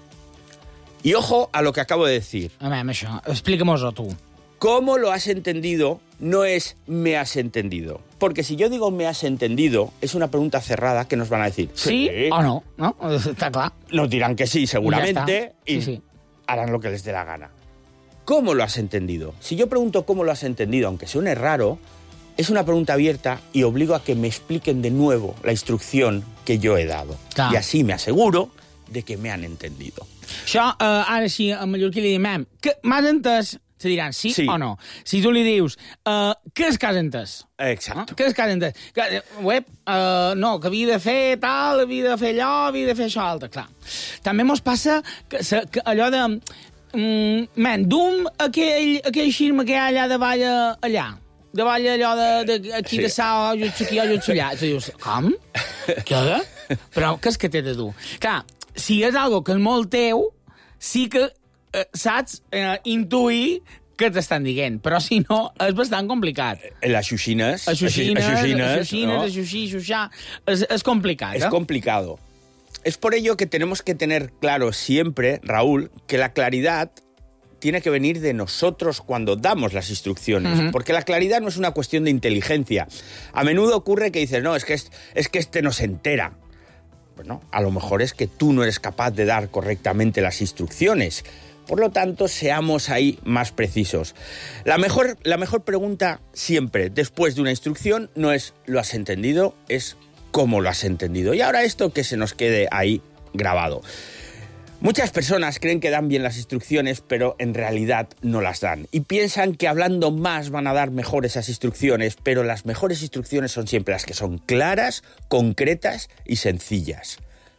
Y ojo a lo que acabo de decir. A veure, això, explica-mos-ho tu. ¿Cómo lo has entendido? No es me has entendido. Porque si yo digo me has entendido, es una pregunta cerrada que nos van a decir sí, sí o no, ¿no? Está claro. Nos dirán que sí, seguramente, y, y sí, sí. harán lo que les dé la gana. ¿Cómo lo has entendido? Si yo pregunto cómo lo has entendido, aunque suene raro, es una pregunta abierta y obligo a que me expliquen de nuevo la instrucción que yo he dado. Clar. Y así me aseguro de que me han entendido. Això, eh, ara sí, a mallorquí li diem, que m'has entès? Se diran sí, sí o no. Si tu li dius, uh, què és que has entès? Exacto. Uh, què és que has entès? Que, web, uh, no, que havia de fer tal, havia de fer allò, havia de fer això altre, clar. També mos passa que, que allò de... Um, man, dum aquell, aquell xirma que hi ha allà davall allà. Davall allò de, de aquí sí. De sa, o jutsu aquí, o jutsu allà. Tu dius, com? Què? Però què és que t'he de dur? Clar, si és algo que és molt teu, sí que eh, saps eh, intuir que t'estan dient, però si no, és bastant complicat. Les xuxines. Les xuxines, les xuxines, xuxines, ¿no? les xuxí, xuxà, és, és complicat. Es ¿eh? complicado. Es por ello que tenemos que tener claro siempre, Raúl, que la claridad tiene que venir de nosotros cuando damos las instrucciones, uh-huh. porque la claridad no es una cuestión de inteligencia. A menudo ocurre que dices, no, es que, es, es que este no se entera. Bueno, a lo mejor es que tú no eres capaz de dar correctamente las instrucciones. Por lo tanto, seamos ahí más precisos. La mejor, la mejor pregunta siempre, después de una instrucción, no es ¿lo has entendido?, es ¿cómo lo has entendido? Y ahora esto que se nos quede ahí grabado. Muchas personas creen que dan bien las instrucciones, pero en realidad no las dan. Y piensan que hablando más van a dar mejor esas instrucciones, pero las mejores instrucciones son siempre las que son claras, concretas y sencillas.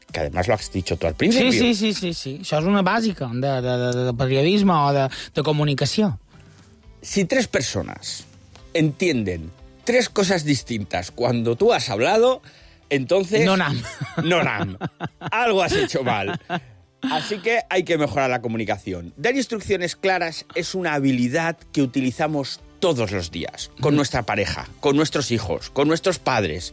que además lo has dicho tú al principio. Sí, sí, sí, sí, sí. Això és una bàsica de, de, de, de periodisme o de, de comunicació. Si tres personas entienden tres cosas distintas cuando tú has hablado, entonces... No nam. No nam. Algo has hecho mal. Así que hay que mejorar la comunicación. Dar instrucciones claras es una habilidad que utilizamos todos los días, con nuestra pareja, con nuestros hijos, con nuestros padres.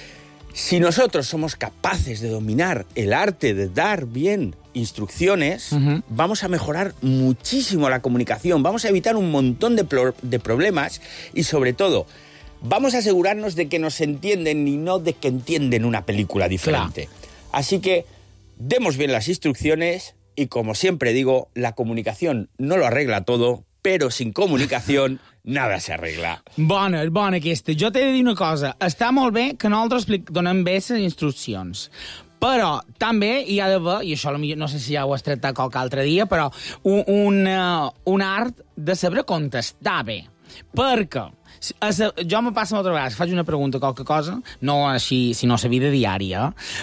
Si nosotros somos capaces de dominar el arte de dar bien instrucciones, uh-huh. vamos a mejorar muchísimo la comunicación, vamos a evitar un montón de, pro- de problemas y, sobre todo, vamos a asegurarnos de que nos entienden y no de que entienden una película diferente. Claro. Así que demos bien las instrucciones y, como siempre digo, la comunicación no lo arregla todo, però sin comunicació nada s'arregla. Bona, és bona aquesta. Jo t'he de dir una cosa. Està molt bé que nosaltres donem bé les instruccions. Però també hi ha d'haver, i això no sé si ja ho has tractat qualque altre dia, però un, un, un art de saber contestar bé. Perquè jo me passa moltes vegades, faig una pregunta, qualque cosa, no així, sinó a la vida diària,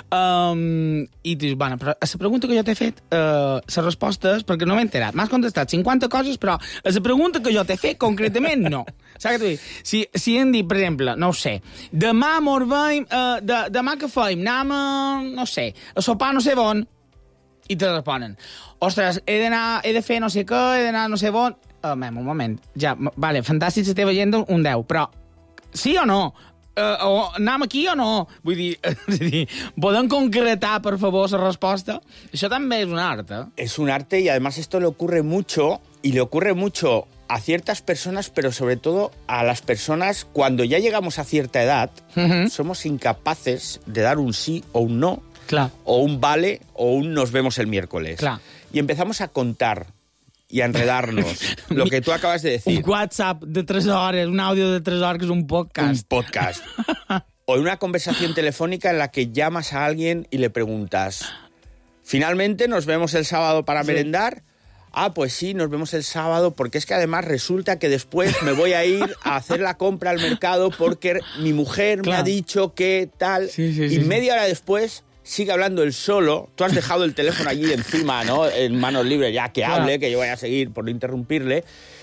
um, i dius, bueno, però a la pregunta que jo t'he fet, uh, la resposta és perquè no m'he enterat. M'has contestat cinquanta coses, però a la pregunta que jo t'he fet, concretament, no. Saps què t'ho dic? Si, si hem dit, per exemple, no ho sé, demà mos veiem, uh, de, demà que feim, anem a, no sé, a sopar no sé on, i te responen, ostres, he d'anar, he de fer no sé què, he d'anar no sé on. Uh, un moment, ja, vale, fantàstic si esteu veient un deu, però sí o no? Uh, o anem aquí o no? Vull dir, dir, ¿podem concretar, por favor, la resposta? Això també és un art, ¿eh? Es un arte y además esto le ocurre mucho, y le ocurre mucho a ciertas personas, pero sobre todo a las personas cuando ya llegamos a cierta edad, uh-huh. somos incapaces de dar un sí o un no, Clar. o un vale o un nos vemos el miércoles. Clar. Y empezamos a contar y a enredarnos. Lo que tú acabas de decir. Un WhatsApp de tres horas, un audio de tres horas que es un podcast. Un podcast. O una conversación telefónica en la que llamas a alguien y le preguntas, ¿finalmente nos vemos el sábado para sí. merendar? Ah, pues sí, nos vemos el sábado, porque es que además resulta que después me voy a ir a hacer la compra al mercado porque mi mujer claro. me ha dicho que tal. Sí, sí, y sí, media sí. hora después sigue hablando él solo. Tú has dejado el teléfono allí encima, ¿no? En manos libres, ya que hable, claro. que yo voy a seguir por no interrumpirle.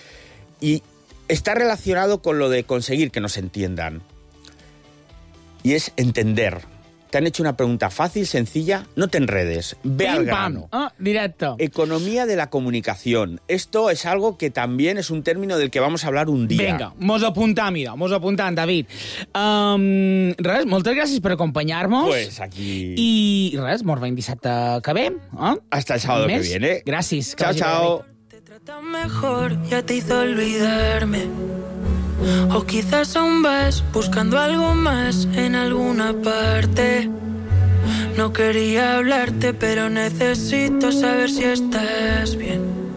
Y está relacionado con lo de conseguir que nos entiendan. Y es entender. Te han hecho una pregunta fácil, sencilla, no te enredes, ve Pim, al grano. Pam. Ah, directo. Economía de la comunicación. Esto es algo que también es un término del que vamos a hablar un día. Vinga, mos apuntam, mira, mos apuntam, David. Um, res, moltes gràcies per acompanyar-nos. Pues aquí... I res, mos veiem dissabte que ve. Eh? Hasta el sábado que viene. Gràcies. Chao, chao. Te tratan mejor, ya te hizo olvidarme. O quizás aún vas buscando algo más en alguna parte. No quería hablarte, pero necesito saber si estás bien.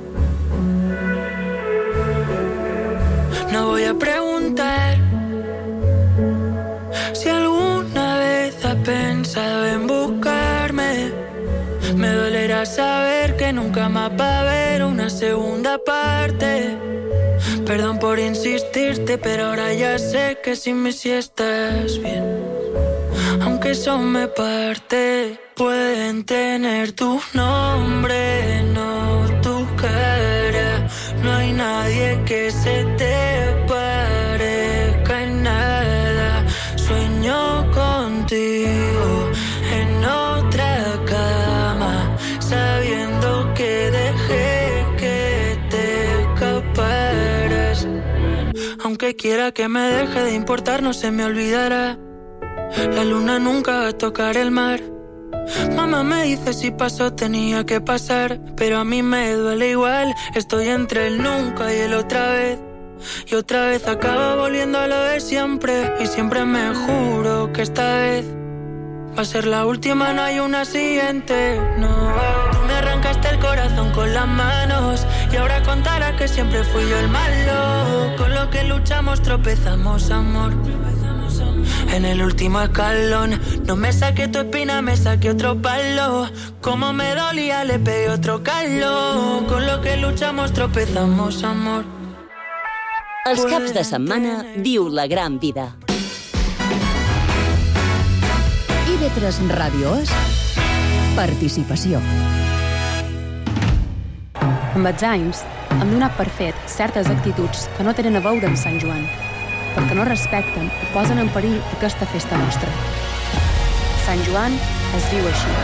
No voy a preguntar si alguna vez has pensado en buscarme. Me dolerá saber que nunca más va a haber una segunda parte. Perdón por insistirte, pero ahora ya sé que sin mí sí estás bien. Aunque eso me parte, pueden tener tu nombre, no tu cara. No hay nadie que se te parezca en nada. Sueño contigo en otra cama, sabiendo que dejé que te escaparas. Aunque quiera que me deje de importar, no se me olvidará. La luna nunca va a tocar el mar. Mamá me dice si pasó tenía que pasar, pero a mí me duele igual. Estoy entre el nunca y el otra vez. Y otra vez acabo volviendo a lo de siempre. Y siempre me juro que esta vez va a ser la última, no hay una siguiente. No, tú me arrancaste el corazón con las manos y ahora contarás que siempre fui yo el malo. Con lo que luchamos tropezamos, amor. En el último escalón, no me saqué tu espina, me saqué otro palo. Como me dolía, le pegué otro calor. Con lo que luchamos tropezamos, amor. Els caps de setmana viu la gran vida. I de tres ràdios Participació. Amb els anys, hem donat per fet certes actituds que no tenen a veure amb Sant Joan, perquè no respecten i posen en perill aquesta festa nostra. Sant Joan es diu així.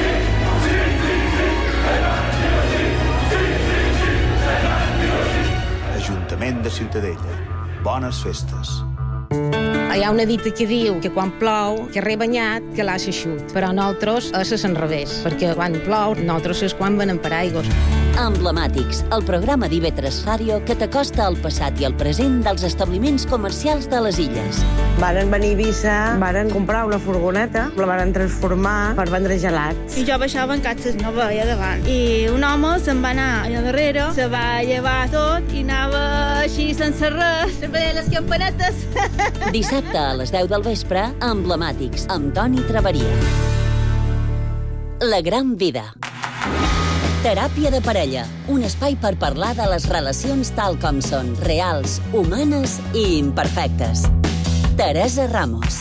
Ajuntament de Ciutadella. Bones festes. Hi ha una dita que diu que quan plou, que rebanyat, que l'ha eixut. Però nosaltres és a l'enrevés, perquè quan plou, nosaltres és quan venem per aigües. Emblemàtics, el programa d'I V tres Radio que t'acosta al passat i al present dels establiments comercials de les illes. Varen venir a Eivissa, varen comprar una furgoneta, la varen transformar per vendre gelats. I jo baixava en catxes, no veia davant. I un home se'n va anar allà darrere, se va llevar tot i anava així sense res, sempre les campanetes. Dissabte a les deu del vespre, Emblemàtics, amb Toni Traveria. La gran vida. Teràpia de parella, un espai per parlar de les relacions tal com són, reals, humanes i imperfectes. Teresa Ramos.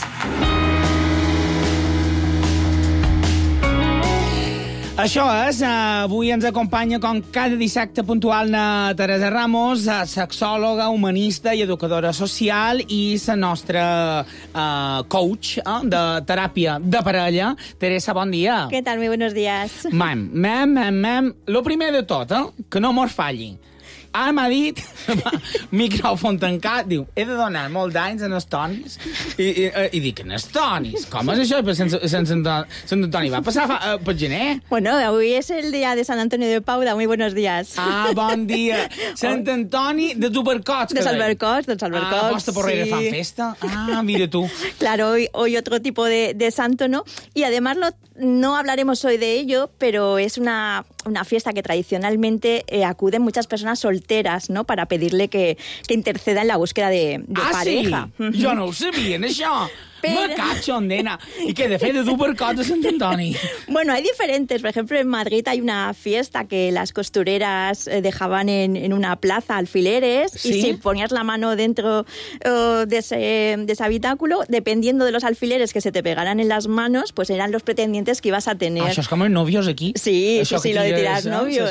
Això és, avui ens acompanya com cada dissabte puntual na Teresa Ramos, sexòloga, humanista i educadora social i la nostra uh, coach uh, de teràpia de parella. Teresa, bon dia. ¿Qué tal? Muy buenos días. Mam, mam, mam, mam. Lo primer de tot, eh, que no mos falli. Ara m'ha dit, micròfon tancat, diu, he de donar molt d'anys en els tonis. I, i, i dic, en els tonis? Com és això? Sense, sense Sant Antoni va passar fa, uh, per gener? Bueno, hoy es el día de San Antonio de Pauda. Muy buenos días. Ah, bon dia. Sant Antoni de Tubercots. De Salvercots, de Salvercots. Ah, Posta Porrera sí. fan festa. Ah, mira tú. Claro, hoy, hoy otro tipo de, de santo, ¿no? Y además no, no hablaremos hoy de ello, pero es una, una fiesta que tradicionalmente eh, acuden muchas personas solteras, ¿no? Para pedirle que, que interceda en la búsqueda de, de ah, pareja. Sí? Jo no ho sabia, això. Pero... Me cacho, nena. ¿Y qué de fe de Tubercots de Sant Antoni? Bueno, hay diferentes. Por ejemplo, en Madrid hay una fiesta que las costureras eh, dejaban en, en una plaza alfileres. ¿Sí? Y si ponías la mano dentro uh, de, ese, de ese habitáculo, dependiendo de los alfileres que se te pegaran en las manos, pues eran los pretendientes que ibas a tener. Ah, això és com els novios aquí. Sí, això sí, sí, lo de tirar novios.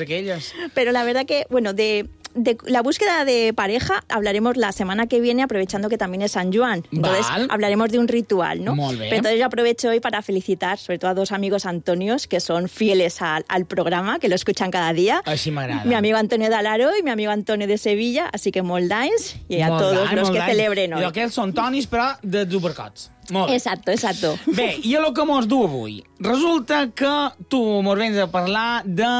Pero la verdad que, bueno, de... De la búsqueda de pareja hablaremos la semana que viene, aprovechando que también es San Joan. Entonces Val. hablaremos de un ritual, ¿no? Molt bé. Pero entonces yo aprovecho hoy para felicitar sobre todo a dos amigos Antonios que son fieles al, al programa, que lo escuchan cada día. Així m'agrada. Mi amigo Antonio de Alaro y mi amigo Antonio de Sevilla, así que molt d'anys i a molt todos los que d'anys. celebren hoy. I aquells són tonis, però de Tubercots. Molt bé. Exacto, exacto. Bé, i el que mos du avui? Resulta que tu mos vens a parlar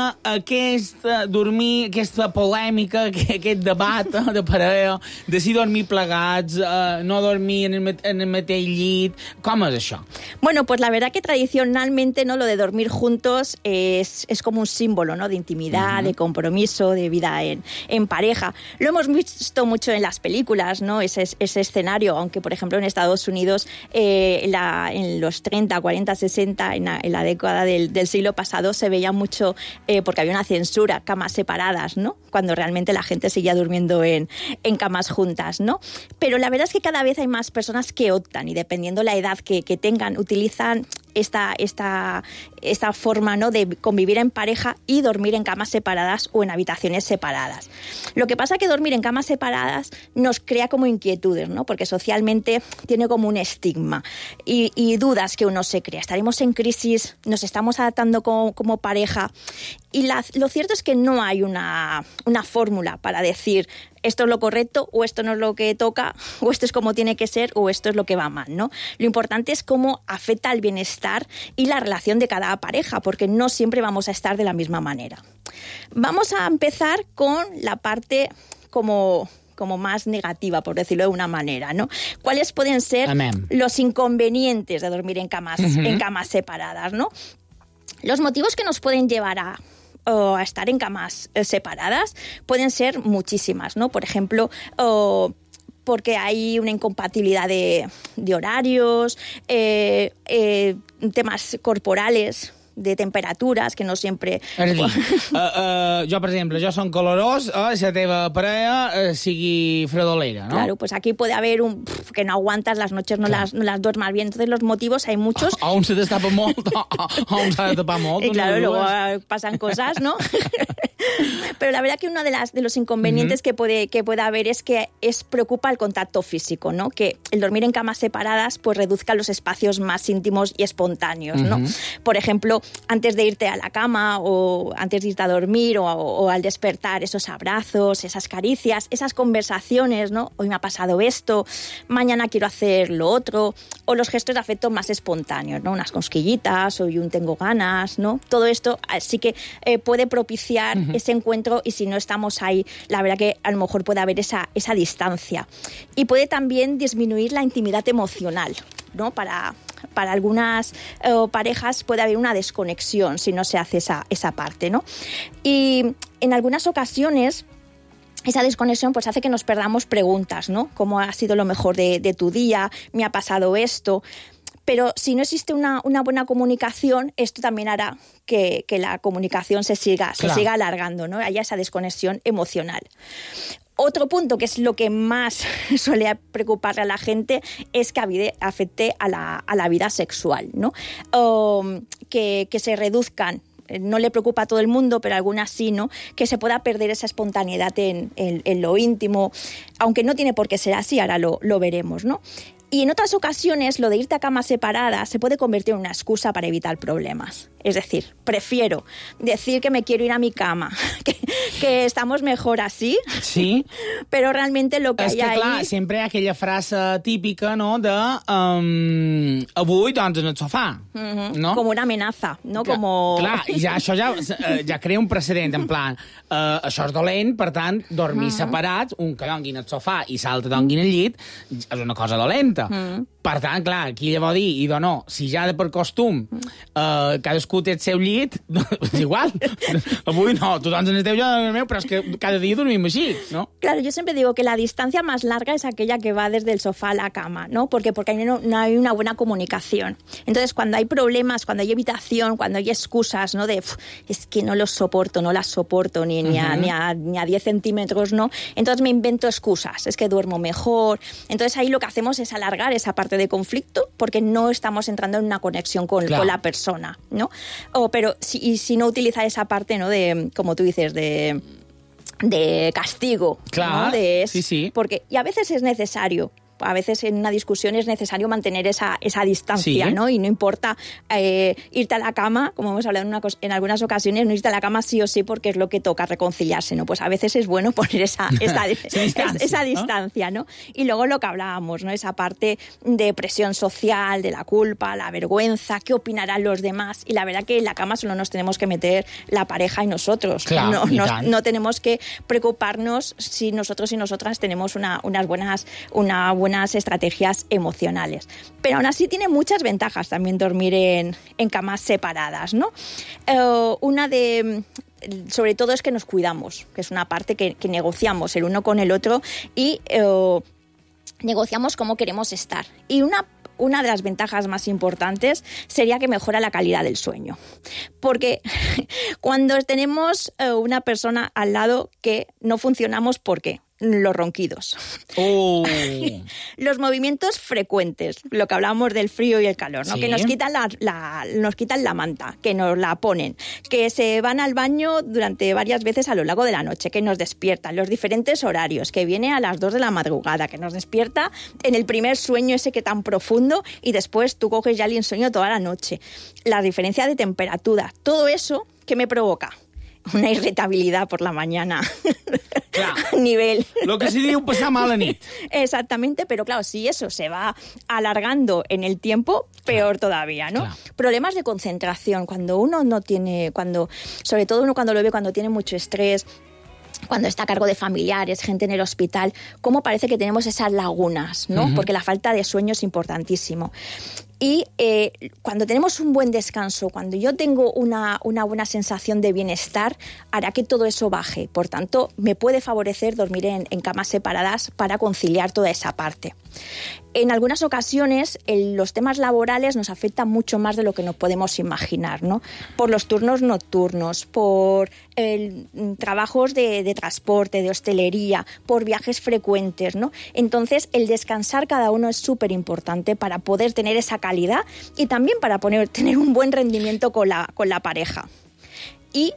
d'aquesta dormir, aquesta polèmica, aquest debat de parella, de si dormir plegats, eh, no dormir en el, en el mateix llit. Com és això? Bueno, pues la verdad que tradicionalmente, ¿no? Lo de dormir juntos es, es como un símbolo, ¿no? De intimidad, uh-huh. de compromiso, de vida en, en pareja. Lo hemos visto mucho en las películas, ¿no? Ese, ese escenario, aunque por ejemplo en Estados Unidos Eh, la, en los treinta, cuarenta, sesenta, en la, en la década del, del siglo pasado se veía mucho, eh, porque había una censura, camas separadas, ¿no? Cuando realmente la gente seguía durmiendo en, en camas juntas, ¿no? Pero la verdad es que cada vez hay más personas que optan y dependiendo la edad que, que tengan, utilizan esta, esta, esta forma, ¿no? de convivir en pareja y dormir en camas separadas o en habitaciones separadas. Lo que pasa es que dormir en camas separadas nos crea como inquietudes, ¿no? Porque socialmente tiene como un estigma y, y dudas que uno se crea. Estaremos en crisis, nos estamos adaptando como, como pareja y la, lo cierto es que no hay una, una fórmula para decir esto es lo correcto o esto no es lo que toca o esto es como tiene que ser o esto es lo que va mal, ¿no? Lo importante es cómo afecta el bienestar y la relación de cada pareja, porque no siempre vamos a estar de la misma manera. Vamos a empezar con la parte como... como más negativa, por decirlo de una manera, ¿no? ¿Cuáles pueden ser Amén. los inconvenientes de dormir en camas, uh-huh. en camas separadas, ¿no? Los motivos que nos pueden llevar a o a estar en camas eh, separadas pueden ser muchísimas, ¿no? Por ejemplo, oh, porque hay una incompatibilidad de, de horarios, eh, eh, temas corporales, de temperaturas, que no siempre... És a dir, uh, uh, jo, per exemple, jo som calorós, eh, si la teva parella uh, sigui fredolera, ¿no? Claro, pues aquí puede haber un... Pff, que no aguantas, las noches no, las, no las duermas bien. Entonces, los motivos hay muchos. A un se destapa molt, a un s'ha de tapar molt. Y claro, luego pasan cosas, ¿no? Pero la verdad que uno de, las, de los inconvenientes uh-huh. que, puede, que puede haber es que es, preocupa el contacto físico, ¿no? Que el dormir en camas separadas pues reduzca los espacios más íntimos y espontáneos, ¿no? Uh-huh. Por ejemplo, antes de irte a la cama o antes de irte a dormir o, o al despertar, esos abrazos, esas caricias, esas conversaciones, ¿no? Hoy me ha pasado esto, mañana quiero hacer lo otro, o los gestos de afecto más espontáneos, ¿no? Unas cosquillitas, hoy un tengo ganas, ¿no? Todo esto sí que eh, puede propiciar uh-huh. ese encuentro, y si no estamos ahí, la verdad que a lo mejor puede haber esa, esa distancia. Y puede también disminuir la intimidad emocional, ¿no? Para, para algunas eh, parejas puede haber una desconexión si no se hace esa, esa parte, ¿no? Y en algunas ocasiones esa desconexión pues hace que nos perdamos preguntas, ¿no? ¿Cómo ha sido lo mejor de, de tu día? ¿Me ha pasado esto? Pero si no existe una, una buena comunicación, esto también hará que, que la comunicación se siga, claro. se siga alargando, ¿no? Haya esa desconexión emocional. Otro punto, que es lo que más suele preocuparle a la gente, es que afecte a la, a la vida sexual, ¿no? Um, que, que se reduzcan. No le preocupa a todo el mundo, pero a algunas sí, ¿no? Que se pueda perder esa espontaneidad en, en, en lo íntimo, aunque no tiene por qué ser así, ahora lo, lo veremos, ¿no? Y en otras ocasiones, lo de irte a camas separadas se puede convertir en una excusa para evitar problemas. Es decir, prefiero decir que me quiero ir a mi cama, que, que estamos mejor así, sí. Però realmente lo que és hi que, ha clar, ahí... sempre hi ha aquella frase típica, no?, de um, avui, doncs, en el sofà, uh-huh. no? Com una amenaça, no? Clar, Como... clar, i ja, això ja, ja crea un precedent, en plan, uh, això és dolent, per tant, dormir uh-huh. separats, un que dongui en el sofà i l'altre dongui en el llit, és una cosa dolenta. Uh-huh. Per tant, clar, aquí ja vol dir, i de no, si ja de per costum uh, cadascú té el seu llit, és igual. Avui no, tu doncs en el teu jo en el meu, però és que cada dia dormim així, ¿no? Claro, yo siempre digo que la distancia más larga es aquella que va desde el sofá a la cama, ¿no? Porque, porque no, no hay una buena comunicación. Entonces, cuando hay problemas, cuando hay evitación, cuando hay excusas, ¿no? De, es que no los soporto, no las soporto ni, ni, a, uh-huh. ni, a, ni a diez centímetros, ¿no? Entonces me invento excusas, es que duermo mejor. Entonces ahí lo que hacemos es alargar esa parte de conflicto porque no estamos entrando en una conexión con, claro. con la persona, ¿no? O, pero si, y si no utiliza esa parte, ¿no? De, como tú dices, de... de castigo, claro, ¿no? De, sí, sí. Porque, y a veces es necesario, a veces en una discusión es necesario mantener esa, esa distancia, sí. ¿no? Y no importa eh, irte a la cama, como hemos hablado en, una, en algunas ocasiones, no irte a la cama sí o sí porque es lo que toca, reconciliarse, ¿no? Pues a veces es bueno poner esa, esa, distancia, esa distancia, ¿no? Y luego lo que hablábamos, ¿no? Esa parte de presión social, de la culpa, la vergüenza, qué opinarán los demás. Y la verdad que en la cama solo nos tenemos que meter la pareja y nosotros. Claro, no, y no, no tenemos que preocuparnos si nosotros y nosotras tenemos una, unas buenas, una buena estrategias emocionales. Pero aún así tiene muchas ventajas también dormir en, en camas separadas, ¿no? Eh, una de... sobre todo es que nos cuidamos, que es una parte que, que negociamos el uno con el otro y eh, negociamos cómo queremos estar. Y una Una de las ventajas más importantes sería que mejora la calidad del sueño. Porque cuando tenemos una persona al lado que no funcionamos, ¿por qué? Los ronquidos. Oh. Los movimientos frecuentes, lo que hablábamos del frío y el calor, ¿no? Sí. Que nos quitan la, la, nos quitan la manta, que nos la ponen, que se van al baño durante varias veces a lo largo de la noche, que nos despiertan, los diferentes horarios, que viene a las dos de la madrugada, que nos despierta en el primer sueño ese que tan profundo y después tú coges ya el insomnio toda la noche. La diferencia de temperatura, todo eso, ¿qué me provoca? Una irritabilidad por la mañana. Claro. Nivel. Lo que se diu passar mala nit. Exactamente, pero claro, si eso se va alargando en el tiempo, peor claro. todavía, ¿no? Claro. Problemas de concentración, cuando uno no tiene, cuando, sobre todo uno cuando lo ve, cuando tiene mucho estrés, cuando está a cargo de familiares, gente en el hospital, cómo parece que tenemos esas lagunas, ¿no? Uh-huh. Porque la falta de sueño es importantísimo. Y eh, cuando tenemos un buen descanso, cuando yo tengo una, una buena sensación de bienestar, hará que todo eso baje. Por tanto, me puede favorecer dormir en, en camas separadas para conciliar toda esa parte. En algunas ocasiones, el, los temas laborales nos afectan mucho más de lo que nos podemos imaginar, ¿no? Por los turnos nocturnos, por el, trabajos de, de transporte, de hostelería, por viajes frecuentes, ¿no? Entonces, el descansar cada uno es súper importante para poder tener esa calidad y también para poner, tener un buen rendimiento con la, con la pareja. Y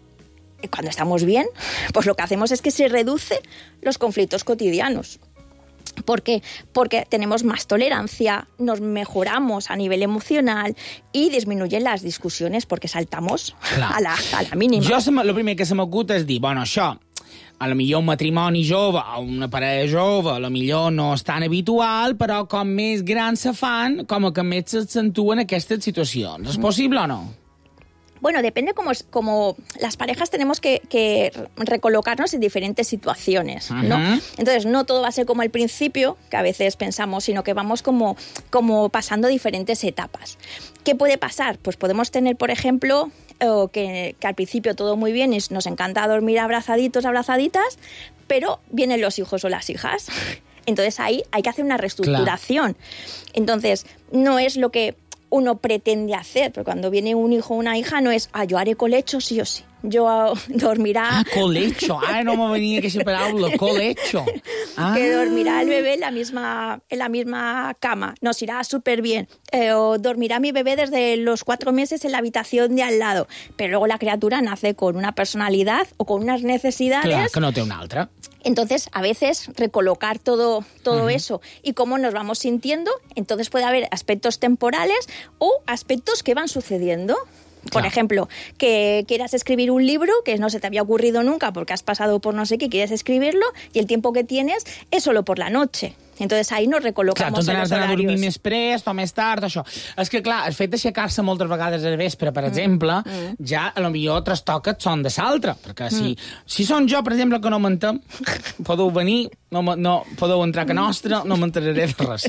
cuando estamos bien, pues lo que hacemos es que se reducen los conflictos cotidianos. ¿Por qué? Porque tenemos más tolerancia, nos mejoramos a nivel emocional i disminuyen les discussions perquè saltamos a la, a la mínima. Jo, el primer que se m'acut és dir, bueno, això, a lo millor un matrimoni jove o una parella jove, a lo millor no és tan habitual, però com més grans se fan, com que més s'accentuen aquestes situacions. És possible o no? Bueno, depende como, como las parejas tenemos que, que recolocarnos en diferentes situaciones, ¿no? Uh-huh. Entonces, no todo va a ser como al principio, que a veces pensamos, sino que vamos como, como pasando diferentes etapas. ¿Qué puede pasar? Pues podemos tener, por ejemplo, eh, que, que al principio todo muy bien y nos encanta dormir abrazaditos, abrazaditas, pero vienen los hijos o las hijas. Entonces, ahí hay que hacer una reestructuración. Claro. Entonces, no es lo que uno pretende hacer, pero cuando viene un hijo o una hija no es, ah, yo haré colecho sí o sí, yo dormirá... Ah, colecho, ah, no me venía que se paraula, colecho. Ah. Que dormirá el bebé en la misma, en la misma cama, nos irá súper bien, eh, o dormirá mi bebé desde los cuatro meses en la habitación de al lado, pero luego la criatura nace con una personalidad o con unas necesidades... Clar, que no té una altra. Entonces, a veces, recolocar todo, todo uh-huh. eso y cómo nos vamos sintiendo, entonces puede haber aspectos temporales o aspectos que van sucediendo. Por claro. ejemplo, que quieras escribir un libro que no se te había ocurrido nunca porque has pasado por no sé qué, quieres escribirlo y el tiempo que tienes es solo por la noche. Entonces ahí nos recolocamos clar, en los horarios. Clar, tu t'has d'anar a dormir més prest o més tard, això. És que, clar, el fet d'aixecar-se moltes vegades al vespre, per exemple, mm. ja a lo millor trastoca el son de l'altre, perquè si, mm. si són jo, per exemple, que no m'entenc, podeu venir, no, no, podeu entrar a casa nostra, no m'enteraré de res.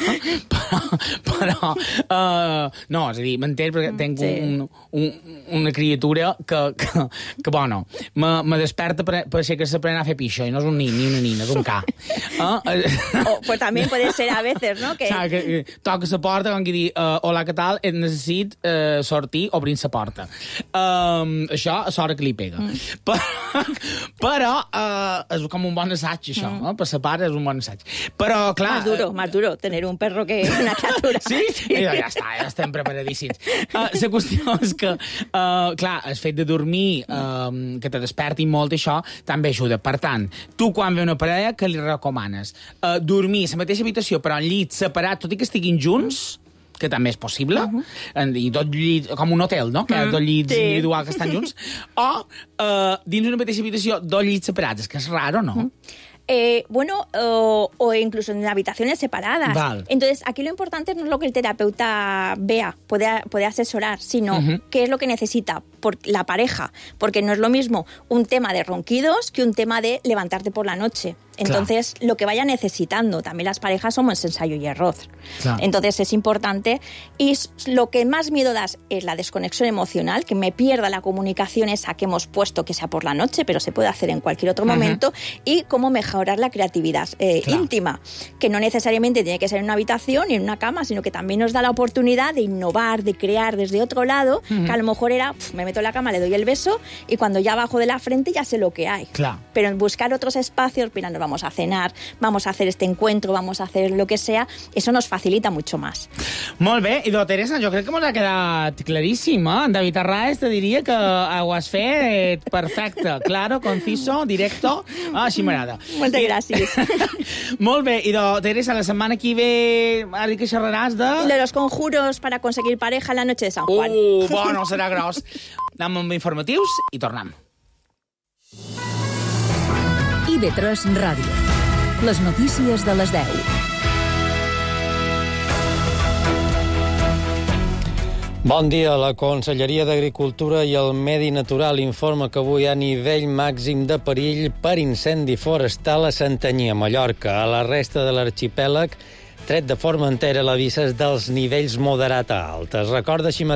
però, però uh, no, és a dir, m'entens, perquè tinc sí. un, un, una criatura que, que, que bueno, me, me desperta per, per aixecar-se per anar a fer pixo, i no és un nin ni una nina, és un ca. Uh, Pues también puede ser a veces, ¿no? Que... O sea, que, que toca la porta, com que dir, uh, hola, què tal? Necessit uh, sortir, obrir la porta. Um, això és hora que li pega. Mm. Però, però uh, és com un bon assaig, això. Mm. No? Per sa part és un bon assaig. Però, clar... Más duro, más duro, tener un perro que una criatura. Sí? sí. I ja està, ja estem preparadíssims. Uh, la qüestió és que, uh, clar, el fet de dormir, uh, que te desperti molt, això també ajuda. Per tant, tu quan ve una parella, què li recomanes? Uh, dormir a la mateixa habitació, però en llit separat, tot i que estiguin junts, que també és possible, uh-huh. i tot llit, com un hotel, no? Que hi ha dos llits sí. individuals que estan junts, o uh, dins una mateixa habitació, dos llits separats. És que és raro, no? Uh-huh. Eh, bueno, o, o incluso en habitaciones separadas. Val. Entonces, aquí lo importante no es lo que el terapeuta vea, puede, puede asesorar, sino uh-huh. qué es lo que necesita por la pareja. Porque no es lo mismo un tema de ronquidos que un tema de levantarte por la noche. Entonces, claro. lo que vaya necesitando. También las parejas somos ensayo y error. Claro. Entonces, es importante. Y lo que más miedo da es la desconexión emocional, que me pierda la comunicación esa que hemos puesto, que sea por la noche, pero se puede hacer en cualquier otro uh-huh. momento. Y cómo mejorar la creatividad eh, claro. íntima, que no necesariamente tiene que ser en una habitación ni en una cama, sino que también nos da la oportunidad de innovar, de crear desde otro lado, uh-huh. que a lo mejor era, pf, me meto en la cama, le doy el beso, y cuando ya bajo de la frente ya sé lo que hay. Claro. Pero en buscar otros espacios, mira, nos vamos a cenar, vamos a hacer este encuentro, vamos a hacer lo que sea, eso nos facilita mucho más. Molt bé, i do, Teresa, jo crec que m'ho ha quedat claríssim, eh? En David Arraez te diria que ho has fet perfecte, claro, conciso, directo, ah, així m'agrada. Moltes gràcies. Molt bé, i do, Teresa, la setmana que ve ara que xerraràs de... De los conjuros para conseguir pareja la noche de San Juan. Uh, bueno, serà gros. Anem amb informatius i tornem. I de tres Ràdio. Les notícies de les deu. Bon dia. La Conselleria d'Agricultura i el Medi Natural informa que avui hi ha nivell màxim de perill per incendi forestal a Santanyí, a Mallorca. A la resta de l'arxipèlag l'estret de Formentera, l'avís és dels nivells moderat a alt. Es recorda així